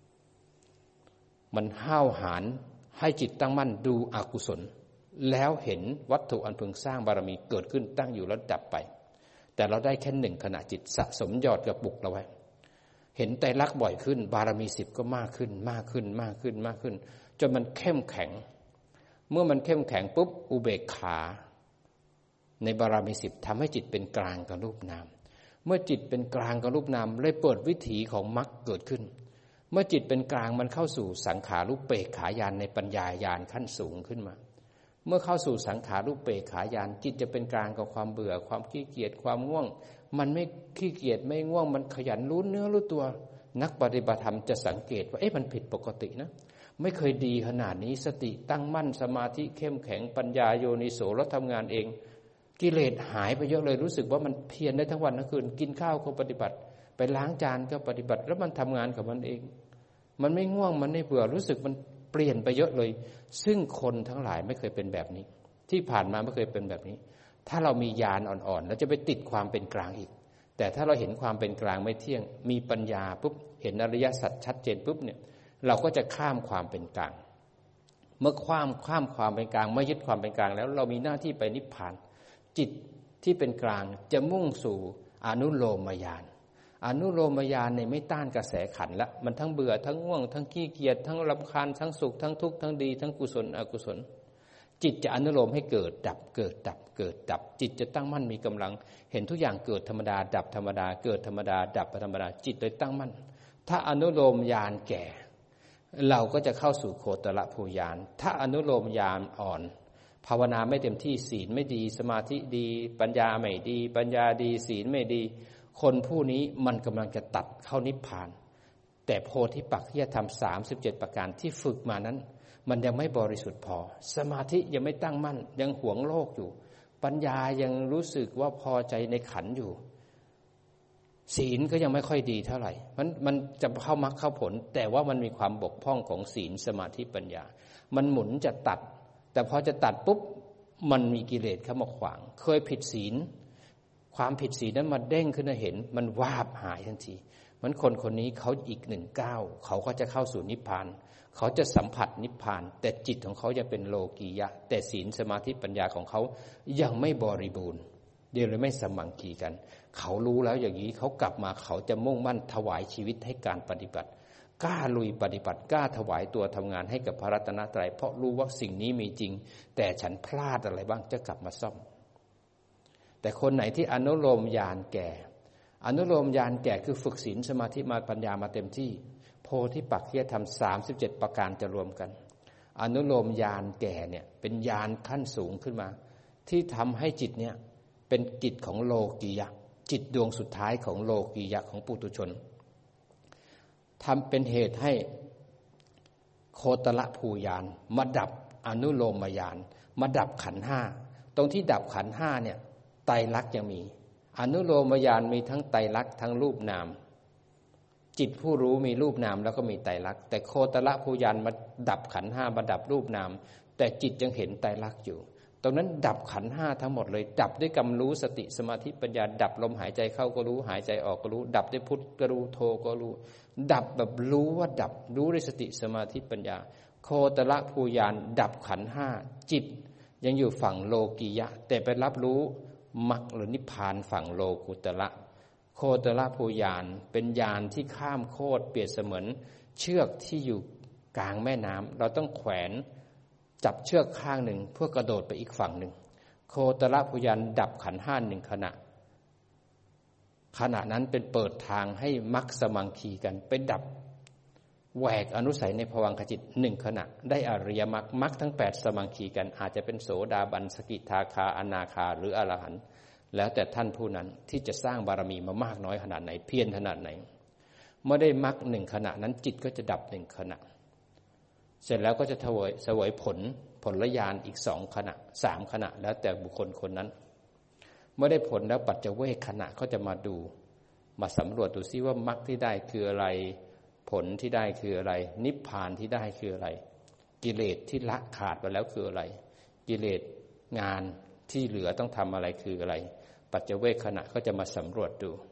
มันห้าวหาญให้จิตตั้งมั่นดูอกุศลแล้วเห็นวัตถุอันพึงสร้างบารมีเกิดขึ้นตั้งอยู่แล้วดับไปแต่เราได้แค่หนึ่งขณะจิตสะสมยอดกระปุกเราไว้เห็นไตรลักษณ์บ่อยขึ้นบารมีสิบก็มากขึ้นมากขึ้นมากขึ้นมากขึ้นจนมันเข้มแข็งเมื่อมันเข้มแข็งปุ๊บอุเบกขาในบารมีสิบทำให้จิตเป็นกลางกับรูปนามเมื่อจิตเป็นกลางกับรูปนามเลยเปิดวิถีของมรรคเกิดขึ้นเมื่อจิตเป็นกลางมันเข้าสู่สังขารุปเปกขาญาณในปัญญาญาณขั้นสูงขึ้นมาเมื่อเข้าสู่สังขารุปเปกขาญาณจิตจะเป็นกลางกับความเบื่อความขี้เกียจความง่วงมันไม่ขี้เกียจไม่ง่วงมันขยันรู้เนื้อรู้ตัวนักปฏิบัติธรรมจะสังเกตว่าเอ๊ะมันผิดปกตินะไม่เคยดีขนาดนี้สติตั้งมั่นสมาธิเข้มแข็งปัญญาโยนิโสแล้วทำงานเองกิเลสหายไปเยอะเลยรู้สึกว่ามันเพียรได้ทั้งวันทั้งคืนกินข้าวก็ปฏิบัติไปล้างจานก็ปฏิบัติแล้วมันทำงานกับมันเองมันไม่ง่วงมันไม่เบื่อรู้สึกมันเปลี่ยนไปเยอะเลยซึ่งคนทั้งหลายไม่เคยเป็นแบบนี้ที่ผ่านมาไม่เคยเป็นแบบนี้ถ้าเรามีญาณอ่อนๆแล้วจะไปติดความเป็นกลางอีกแต่ถ้าเราเห็นความเป็นกลางไม่เที่ยงมีปัญญาปุ๊บเห็นอริยสัจชัดเจนปุ๊บเนี่ยเราก็จะข้ามความเป็นกลางเมื่อข้ามข้ามความเป็นกลางไม่ยึดความเป็นกลางแล้วเรามีหน้าที่ไปนิพพานจิตที่เป็นกลางจะมุ่งสู่อนุโลมญาณอนุโลมญาณเนี่ยไม่ต้านกระแสขันธ์ละมันทั้งเบื่อทั้งง่วงทั้งขี้เกียจทั้งรำคาญทั้งสุขทั้งทุกข์ทั้งดีทั้งกุศลอกุศลจิตจะอนุโลมให้เกิดดับเกิดดับเกิดดับจิตจะตั้งมั่นมีกำลังเห็นทุกอย่างเกิดธรรมดาดับธรรมดาเกิดธรรมดาดับธรรมดาจิตเลยตั้งมั่นถ้าอนุโลมญาณแก่เราก็จะเข้าสู่โคตรภูญาณถ้าอนุโลมญาณอ่อนภาวนาไม่เต็มที่ศีลไม่ดีสมาธิดีปัญญาไม่ดีปัญญาดีศีลไม่ดีคนผู้นี้มันกำลังจะตัดเข้านิพพานแต่โพธิปักขิยธรรมสามสิบเจ็ดประการที่ฝึกมานั้นมันยังไม่บริสุทธิ์พอสมาธิยังไม่ตั้งมั่นยังหวงโลกอยู่ปัญญายังรู้สึกว่าพอใจในขันธ์อยู่ศีลก็ยังไม่ค่อยดีเท่าไหร่มันมันจะเข้ามรรคเข้าผลแต่ว่ามันมีความบกพร่องของศีลสมาธิปัญญามันหมุนจะตัดแต่พอจะตัดปุ๊บมันมีกิเลสเข้ามาขวางเคยผิดศีลความผิดศีลนั้นมาเด้งขึ้นมาเห็นมันวาบหายทันทีมันคนคนนี้เขาอีกหนึ่งก้าวเขาก็จะเข้าสู่นิพพานเขาจะสัมผัสนิพพานแต่จิตของเขาจะเป็นโลกียะแต่ศีลสมาธิปัญญาของเขายังไม่บริบูรณ์เดี๋ยวเลยไม่สมังคีกันเขารู้แล้วอย่างนี้เขากลับมาเขาจะมุ่งมั่นถวายชีวิตให้การปฏิบัติกล้าลุยปฏิบัติกล้าถวายตัวทำงานให้กับพระรัตนตรัยเพราะรู้ว่าสิ่งนี้มีจริงแต่ฉันพลาดอะไรบ้างจะกลับมาซ่อมแต่คนไหนที่อนุโลมญาณแก่อนุโลมญาณแก่คือฝึกศีลสมาธิมาปัญญามาเต็มที่โพธิปักขิยธรรมสามสิบเจ็ดประการจะรวมกันอนุโลมญาณแก่เนี่ยเป็นญาณขั้นสูงขึ้นมาที่ทำให้จิตเนี่ยเป็นจิตของโลกียะจิตดวงสุดท้ายของโลกียะของปุถุชนทำเป็นเหตุให้โคตรภูญาณมาดับอนุโลมญาณมาดับขันธ์ห้าตรงที่ดับขันธ์ห้าเนี่ยไตรลักษณ์ยังมีอนุโลมญาณมีทั้งไตรลักษณ์ทั้งรูปนามจิตผู้รู้มีรูปนามแล้วก็มีไตรลักษณ์แต่โคตรภูญาณมาดับขันธ์ห้ามาดับรูปนามแต่จิตยังเห็นไตรลักษณ์อยู่ตรงนั้นดับขันธ์ห้าทั้งหมดเลยดับด้วยกำรู้สติสมาธิปัญญาดับลมหายใจเข้าก็รู้หายใจออกก็รู้ดับด้วยพุทธก็รู้โธก็รู้ดับแบบรู้ว่าดับรู้ด้วยสติสมาธิปัญญาโคตรภูญาณดับขันธ์ห้าจิตยังอยู่ฝั่งโลกียะแต่ไปรับรู้มรรคหรือนิพพานฝั่งโลกุตระโคตรภูญาณเป็นญาณที่ข้ามโคตรเปรียบเสมือนเชือกที่อยู่กลางแม่น้ำเราต้องแขวนจับเชือกข้างหนึ่งเพื่อกระโดดไปอีกฝั่งหนึ่งโคตรภูญาณดับขันธ์ห้าหนึ่งขณะขณะนั้นเป็นเปิดทางให้มรรคสมังคีกันไปดับแหวกอนุสัยในภวังคจิตหนึ่งขณะได้อริยมรรคมรรคทั้งแปดสมังคีกันอาจจะเป็นโสดาบันสกิทาคาอนาคาหรืออรหันต์แล้วแต่ท่านผู้นั้นที่จะสร้างบารมีมามากน้อยขนาดไหนเพียรขนาดไหนเมื่อได้มรรคหนึ่งขณะนั้นจิตก็จะดับหนึ่งขณะเสร็จแล้วก็จะเสวยเสวยผลผลญาณอีกสองขณะสามขณะแล้วแต่บุคคลคนนั้นเมื่อได้ผลแล้วปัจจเวคขณะเขาจะมาดูมาสำรวจดูซิว่ามรรคที่ได้คืออะไรผลที่ได้คืออะไรนิพพานที่ได้คืออะไรกิเลสที่ละขาดไปแล้วคืออะไรกิเลสงานที่เหลือต้องทำอะไรคืออะไรปัจจเวคขณะก็จะมาสำรวจดู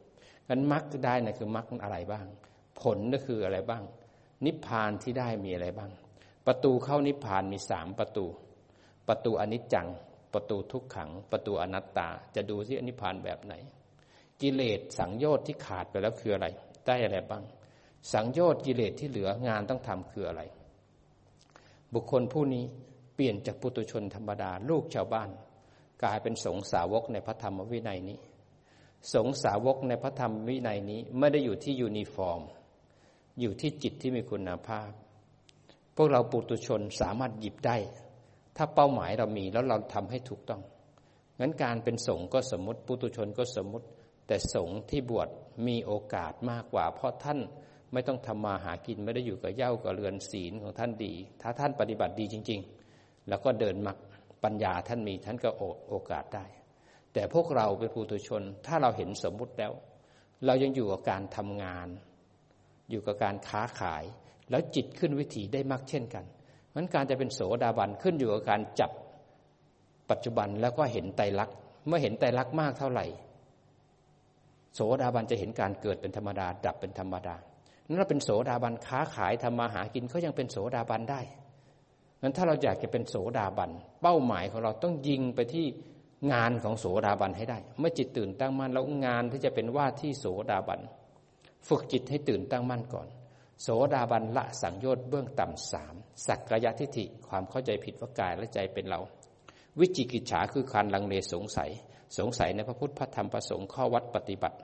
งั้นมรรคได้นะคือมรรคอะไรบ้างผลก็คืออะไรบ้างนิพพานที่ได้มีอะไรบ้างประตูเข้านิพพานมีสามประตูประตูอนิจจังประตูทุกขังประตูอนัตตาจะดูที่นิพพานแบบไหนกิเลสสังโยชน์ที่ขาดไปแล้วคืออะไรได้อะไรบ้างสังโยชน์กิเลสที่เหลืองานต้องทำคืออะไรบุคคลผู้นี้เปลี่ยนจากปุถุชนธรรมดาลูกชาวบ้านกลายเป็นสงฆ์สาวกในพระธรรมวินัยนี้สงฆ์สาวกในพระธรรมวินัยนี้ไม่ได้อยู่ที่ยูนิฟอร์มอยู่ที่จิตที่มีคุณภาพพวกเราปุถุชนสามารถหยิบได้ถ้าเป้าหมายเรามีแล้วเราทำให้ถูกต้องงั้นการเป็นสงฆ์ก็สมมติปุถุชนก็สมมติแต่สงฆ์ที่บวชมีโอกาสมากกว่าเพราะท่านไม่ต้องทำมาหากินไม่ได้อยู่กับเหย้ากับเรือนศีลของท่านดีถ้าท่านปฏิบัติดีจริงๆแล้วก็เดินมรรคปัญญาท่านมีท่านก็โอกาสได้แต่พวกเราเป็นปุถุชนถ้าเราเห็นสมมุติแล้วเรายังอยู่กับการทำงานอยู่กับการค้าขายแล้วจิตขึ้นวิถีได้มากเช่นกันเพราะฉะนั้นการจะเป็นโสดาบันขึ้นอยู่กับการจับปัจจุบันแล้วก็เห็นไตรลักษณ์เมื่อเห็นไตรลักษณ์มากเท่าไหร่โสดาบันจะเห็นการเกิดเป็นธรรมดาดับเป็นธรรมดานั้นเราเป็นโสดาบันค้าขายทำมาหากินก็ยังเป็นโสดาบันได้งั้นถ้าเราอยากจะเป็นโสดาบันเป้าหมายของเราต้องยิงไปที่งานของโสดาบันให้ได้เมื่อจิตตื่นตั้งมั่นแล้วงานที่จะเป็นว่าที่โสดาบันฝึกจิตให้ตื่นตั้งมั่นก่อนโสดาบันละสังโยชน์เบื้องต่ำสามสักกายทิฏฐิความเข้าใจผิดว่ากายและใจเป็นเราวิจิกิจฉาคือการลังเลสงสัยสงสัยในพระพุทธพระธรรมพระสงฆ์ข้อวัดปฏิบัติ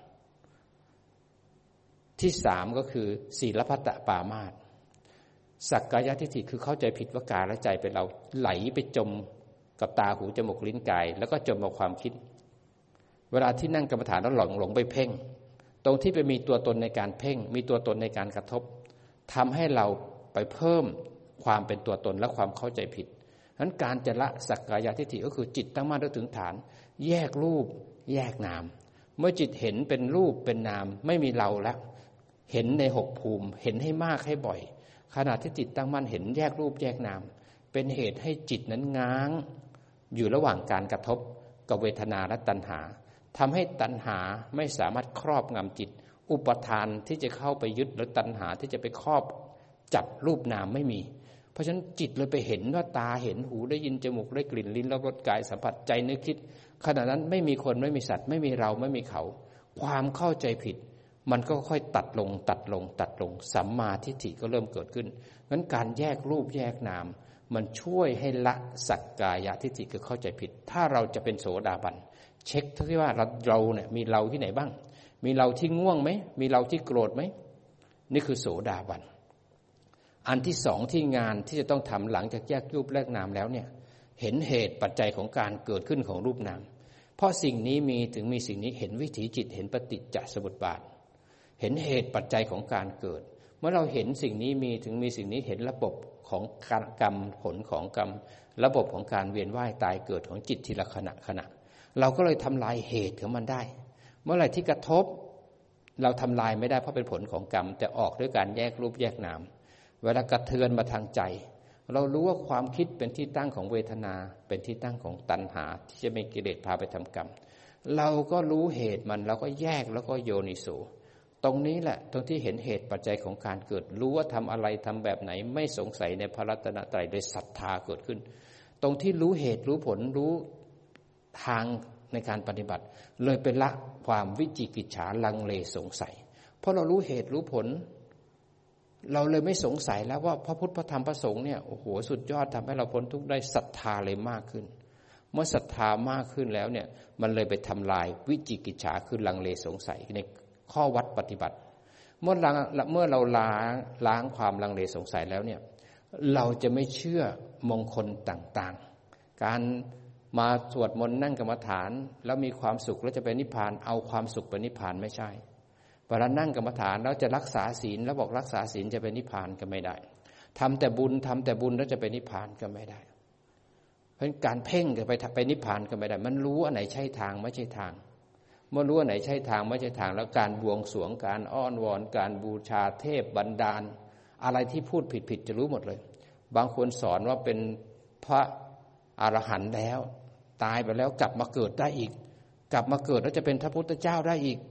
ที่สามก็คือศีลพัตตปามาสสักกายทิฏฐิคือเข้าใจผิดว่ากายและใจเป็นเราไหลไปจมกับตาหูจมูกลิ้นกายแล้วก็จมกับความคิดเวลาที่นั่งกรรมฐานแล้วหลงหลงไปเพ่งตรงที่ไปมีตัวตนในการเพ่งมีตัวตนในการกระทบทำให้เราไปเพิ่มความเป็นตัวตนและความเข้าใจผิดฉะนั้นการจะละสักกายทิฏฐิก็คือจิตตั้งมั่นถึงฐานแยกรูปแยกนามเมื่อจิตเห็นเป็นรูปเป็นนามไม่มีเราแล้วเห็นในหกภูมิเห็นให้มากให้บ่อยขณะที่จิตตั้งมั่นเห็นแยกรูปแยกนามเป็นเหตุให้จิตนั้นง้างอยู่ระหว่างการกระทบกับเวทนาและตัณหาทำให้ตัณหาไม่สามารถครอบงำจิตอุปทานที่จะเข้าไปยึดหรือตัณหาที่จะไปครอบจับรูปนามไม่มีเพราะฉะนั้นจิตเลยไปเห็นว่าตาเห็นหูได้ยินจมูกได้กลิ่นลิ้นแล้วรสกายสัมผัสใจนึกคิดขณะนั้นไม่มีคนไม่มีสัตว์ไม่มีเราไม่มีเขาความเข้าใจผิดมันก็ค่อยตัดลงตัดลงตัดลงสัมมาทิฏฐิก็เริ่มเกิดขึ้นงั้นการแยกรูปแยกนามมันช่วยให้ละสักกายทิฏฐิคือเข้าใจผิดถ้าเราจะเป็นโสดาบันเช็คที่ว่าเราเราเนี่ยมีเราที่ไหนบ้างมีเราที่ง่วงไหมมีเราที่โกรธไหมนี่คือโสดาบันอันที่สองที่งานที่จะต้องทำหลังจากแยกรูปแยกนามแล้วเนี่ยเห็นเหตุปัจจัยของการเกิดขึ้นของรูปนามเพราะสิ่งนี้มีถึงมีสิ่งนี้เห็นวิถีจิตเห็นปฏิจจสมุปบาทเห็นเหตุปัจจัยของการเกิดเมื่อเราเห็นสิ่งนี้มีถึงมีสิ่งนี้เห็นระบบของกรรมผลของกรรมระบบของการเวียนว่ายตายเกิดของจิตทีละขณะขณะเราก็เลยทำลายเหตุของมันได้เมื่อไหร่ที่กระทบเราทำลายไม่ได้เพราะเป็นผลของกรรมแต่ออกด้วยการแยกรูปแยกนามเวลากระเทือนมาทางใจเรารู้ว่าความคิดเป็นที่ตั้งของเวทนาเป็นที่ตั้งของตัณหาที่จะมีกิเลสพาไปทำกรรมเราก็รู้เหตุมันเราก็แยกแล้วก็โยนิโสตรงนี้แหละตรงที่เห็นเหตุปัจจัยของการเกิดรู้ว่าทำอะไรทำแบบไหนไม่สงสัยในพระรัตนตรัยโดยศรัทธาเกิดขึ้นตรงที่รู้เหตุรู้ผลรู้ทางในการปฏิบัติเลยเป็นละความวิจิกิจฉาลังเลสงสัยเพราะเรารู้เหตุรู้ผลเราเลยไม่สงสัยแล้วว่าพระพุทธพระธรรมพระสงฆ์เนี่ยโอ้โหสุดยอดทำให้เราพ้นทุกข์ได้ศรัทธาเลยมากขึ้นเมื่อศรัทธามากขึ้นแล้วเนี่ยมันเลยไปทำลายวิจิกิจฉาคือลังเลสงสัยในข้อวัดปฏิบัติเมื่อเมื่อเราล้างล้างความลังเลสงสัยแล้วเนี่ยเราจะไม่เชื่อมงคลต่างๆการมาสวดมนต์นั่งกรรมฐานแล้วมีความสุขแล้วจะไปนิพพานเอาความสุขไปนิพพานไม่ใช่เวลานั่งกรรมฐานแล้วจะรักษาศีลแล้วบอกรักษาศีลจะไปนิพพานก็ไม่ได้ทำแต่บุญทำแต่บุญแล้วจะไปนิพพานก็ไม่ได้เพราะการเพ่งจะไปไปนิพพานก็ไม่ได้มันรู้อันไหนใช่ทางไม่ใช่ทางเมื่อรู้อันไหนใช่ทางไม่ใช่ทางแล้วการบวงสรวงการอ้อนวอนการบูชาเทพบันดาลอะไรที่พูดผิดๆจะรู้หมดเลยบางคนสอนว่าเป็นพระอรหันต์แล้วตายไปแล้วกลับมาเกิดได้อีกกลับมาเกิดแล้วจะเป็นพระพุทธเจ้าได้อีก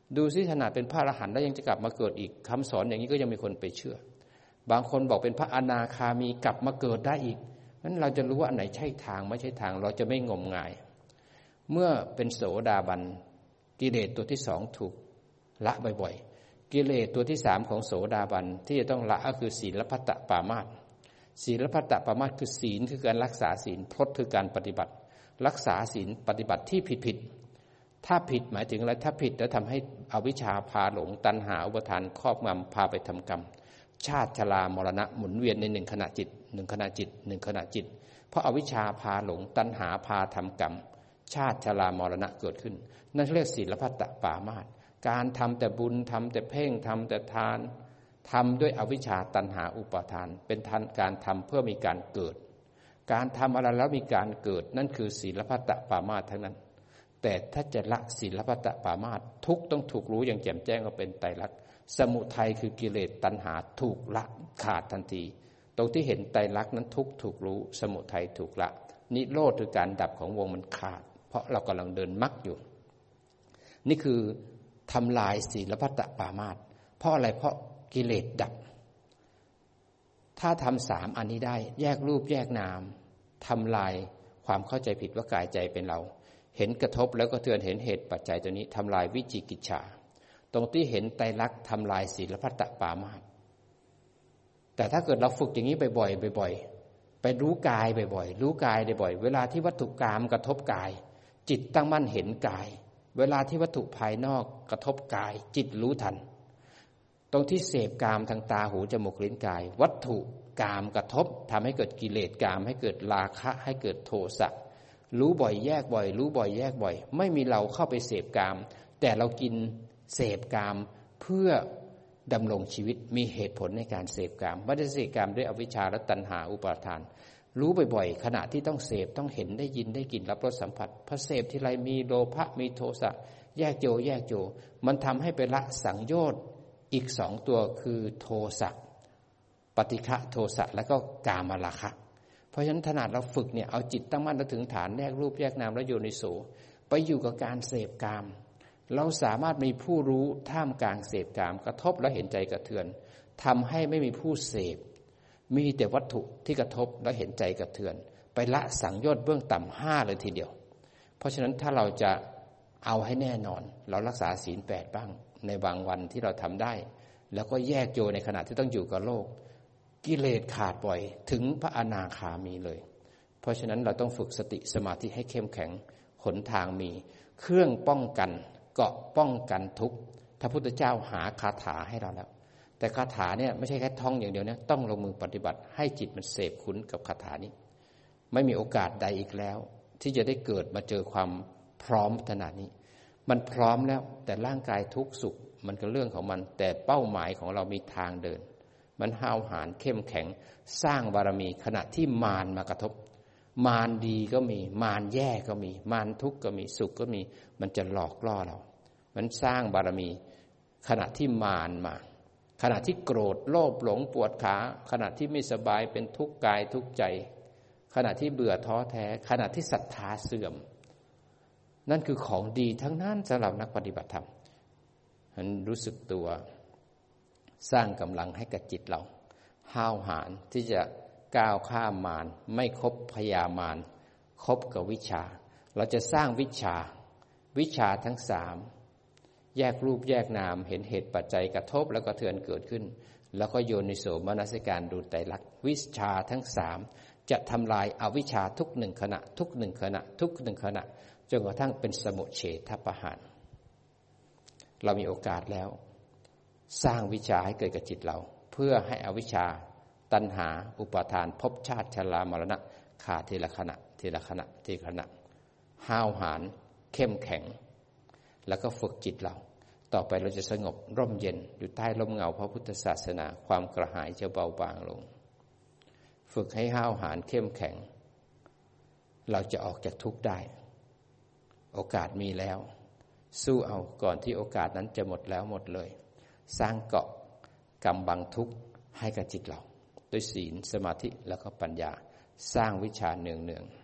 ดูสิขนาดเป็นพระอรหันต์แล้วยังจะกลับมาเกิดอีกคำสอนอย่างนี้ก็ยังมีคนไปเชื่อบางคนบอกเป็นพระอนาคามีกลับมาเกิดได้อีกนั้นเราจะรู้ว่าอันไหนใช่ทางไม่ใช่ทางเราจะไม่งมงายเมื่อเป็นโสดาบันกิเลสตัวที่สองถูกละบ่อยๆกิเลสตัวที่สามของโสดาบันที่จะต้องละก็คือศีลพัตตปามาสศีลพัตตปามาสคือศีลคือการรักษาศีลพรตคือการปฏิบัติรักษาศีลปฏิบัติที่ผิดๆถ้าผิดหมายถึงอะไรถ้าผิดแล้วทำให้อวิชชาพาหลงตัณหาอุปทานครอบงำพาไปทำกรรมชาติชรามรณะหมุนเวียนในหนึ่งขณะจิตหนึ่งขณะจิตหนึ่งขณะจิตเพราะอวิชชาพาหลงตัณหาพาทำกรรมชาติชรามรณะเกิดขึ้นนั่นเรียกศีลพัตตปามาสการทำแต่บุญทำแต่เพ่งทำแต่ทานทำด้วยอวิชชาตัณหาอุปาทานเป็นทานการทำเพื่อมีการเกิดการทำอะไรแล้วมีการเกิดนั่นคือศีลพัตตปามาสทั้งนั้นแต่ถ้าจะละศีลพัตตปามาสทุกต้องถูกรู้อย่างแจ่มแจ้งว่าเป็นไตรลักษณ์สมุทัยคือกิเลสตัณหาถูกละขาดทันทีตรงที่เห็นไตรลักษณ์นั้นทุกถูกรู้สมุทัยถูกละนิโรธคือการดับของวงมันขาดเพราะเรากำลังเดินมรรคอยู่นี่คือทำลายศีลพัตตปามาสเพราะอะไรเพราะกิเลสดับถ้าทำสามอันนี้ได้แยกรูปแยกนามทำลายความเข้าใจผิดว่ากายใจเป็นเราเห็นกระทบแล้วก็เตือนเห็นเหตุปัจจัยตัวนี้ทำลายวิจิกิจฉาตรงที่เห็นไตรลักษณ์ทำลายศีลพัตตปามาสแต่ถ้าเกิดเราฝึกอย่างนี้บ่อยๆบ่อยๆไปรู้กายบ่อยๆรู้กายบ่อยๆเวลาที่วัตถุกามกระทบกายจิตตั้งมั่นเห็นกายเวลาที่วัตถุภายนอกกระทบกายจิตรู้ทันตรงที่เสพกามทางตาหูจมูกลิ้นกายวัตถุกามกระทบทำให้เกิดกิเลสกามให้เกิดราคะให้เกิดโทสะรู้บ่อยแยกบ่อยรู้บ่อยแยกบ่อยไม่มีเราเข้าไปเสพกามแต่เรากินเสพกามเพื่อดำรงชีวิตมีเหตุผลในการเสพกามไม่ได้เสพกามด้วยอวิชชาและตัณหาอุปาทานรู้บ่อยๆขณะที่ต้องเสพต้องเห็นได้ยินได้กลิ่นรับรสสัมผัสพอเสพทีไรมีโลภะมีโทสะแยกโยแยกโยมันทำให้ไปละสังโยชน์อีกสองตัวคือโทสะปฏิฆะโทสะแล้วก็กามราคะเพราะฉะนั้นขนาดเราฝึกเนี่ยเอาจิตตั้งมั่นแล้วถึงฐานแยกรูปแยกนามแล้วโยนิโสไปอยู่กับการเสพกามเราสามารถมีผู้รู้ท่ามกลางเสพกามกระทบแล้วเห็นใจกระเทือนทำให้ไม่มีผู้เสพมีแต่วัตถุที่กระทบแล้วเห็นใจกระเทือนไปละสังโยชน์เบื้องต่ำห้าเลยทีเดียวเพราะฉะนั้นถ้าเราจะเอาให้แน่นอนเรารักษาศีลแปดบ้างในบางวันที่เราทำได้แล้วก็แยกโยในขณะที่ต้องอยู่กับโลกกิเลสขาดบ่อยถึงพระอนาคามีเลยเพราะฉะนั้นเราต้องฝึกสติสมาธิให้เข้มแข็งหนทางมีเครื่องป้องกันเกาะป้องกันทุกข์พระพุทธเจ้าหาคาถาให้เราแล้วแต่คาถาเนี่ยไม่ใช่แค่ท่องอย่างเดียวนะต้องลงมือปฏิบัติให้จิตมันเสพคุ้นกับคาถานี้ไม่มีโอกาสใดอีกแล้วที่จะได้เกิดมาเจอความพร้อมขนาดนี้มันพร้อมแล้วแต่ร่างกายทุกข์สุขมันก็เรื่องของมันแต่เป้าหมายของเรามีทางเดินมันห้าวหาญเข้มแข็งสร้างบารมีขณะที่มารมากระทบมารดีก็มีมารแย่ก็มีมารทุกข์ก็มีสุขก็มีมันจะหลอกล่อเรามันสร้างบารมีขณะที่มารมาขณะที่โกรธโลภหลงปวดขาขณะที่ไม่สบายเป็นทุกข์กายทุกข์ใจขณะที่เบื่อท้อแท้ขณะที่ศรัทธาเสื่อมนั่นคือของดีทั้งนั้นสำหรับนักปฏิบัติธรรมมันรู้สึกตัวสร้างกำลังให้กับจิตเราห้าวหาญที่จะก้าวข้ามมารไม่คบพยามารคบกับวิชาเราจะสร้างวิชาวิชาทั้งสามแยกรูปแยกนามเห็นเหตุปัจจัยกระทบแล้วก็เทือนเกิดขึ้นแล้วก็โยนิโสมนสิการดูไตรลักษณ์วิชาทั้งสามจะทำลายอวิชชาทุกหนึ่งขณะทุกหนึ่งขณะทุกหนึ่งขณะจนกระทั่งเป็นสมุเฉทประหารเรามีโอกาสแล้วสร้างวิชาให้เกิดกับจิตเราเพื่อให้อวิชชาตัณหาอุปาทานภพชาติชรามรณะขาดทีละขณะทีละขณะทีละขณะห้าวหาญเข้มแข็งแล้วก็ฝึกจิตเราต่อไปเราจะสงบร่มเย็นอยู่ใต้ร่มเงาพระพุทธศาสนาความกระหายจะเบาบางลงฝึกให้ห้าวหาญเข้มแข็งเราจะออกจากทุกข์ได้โอกาสมีแล้วสู้เอาก่อนที่โอกาสนั้นจะหมดแล้วหมดเลยสร้างเกาะกำบังทุกข์ให้กับจิตเราด้วยศีลสมาธิแล้วก็ปัญญาสร้างวิชาเนืองๆ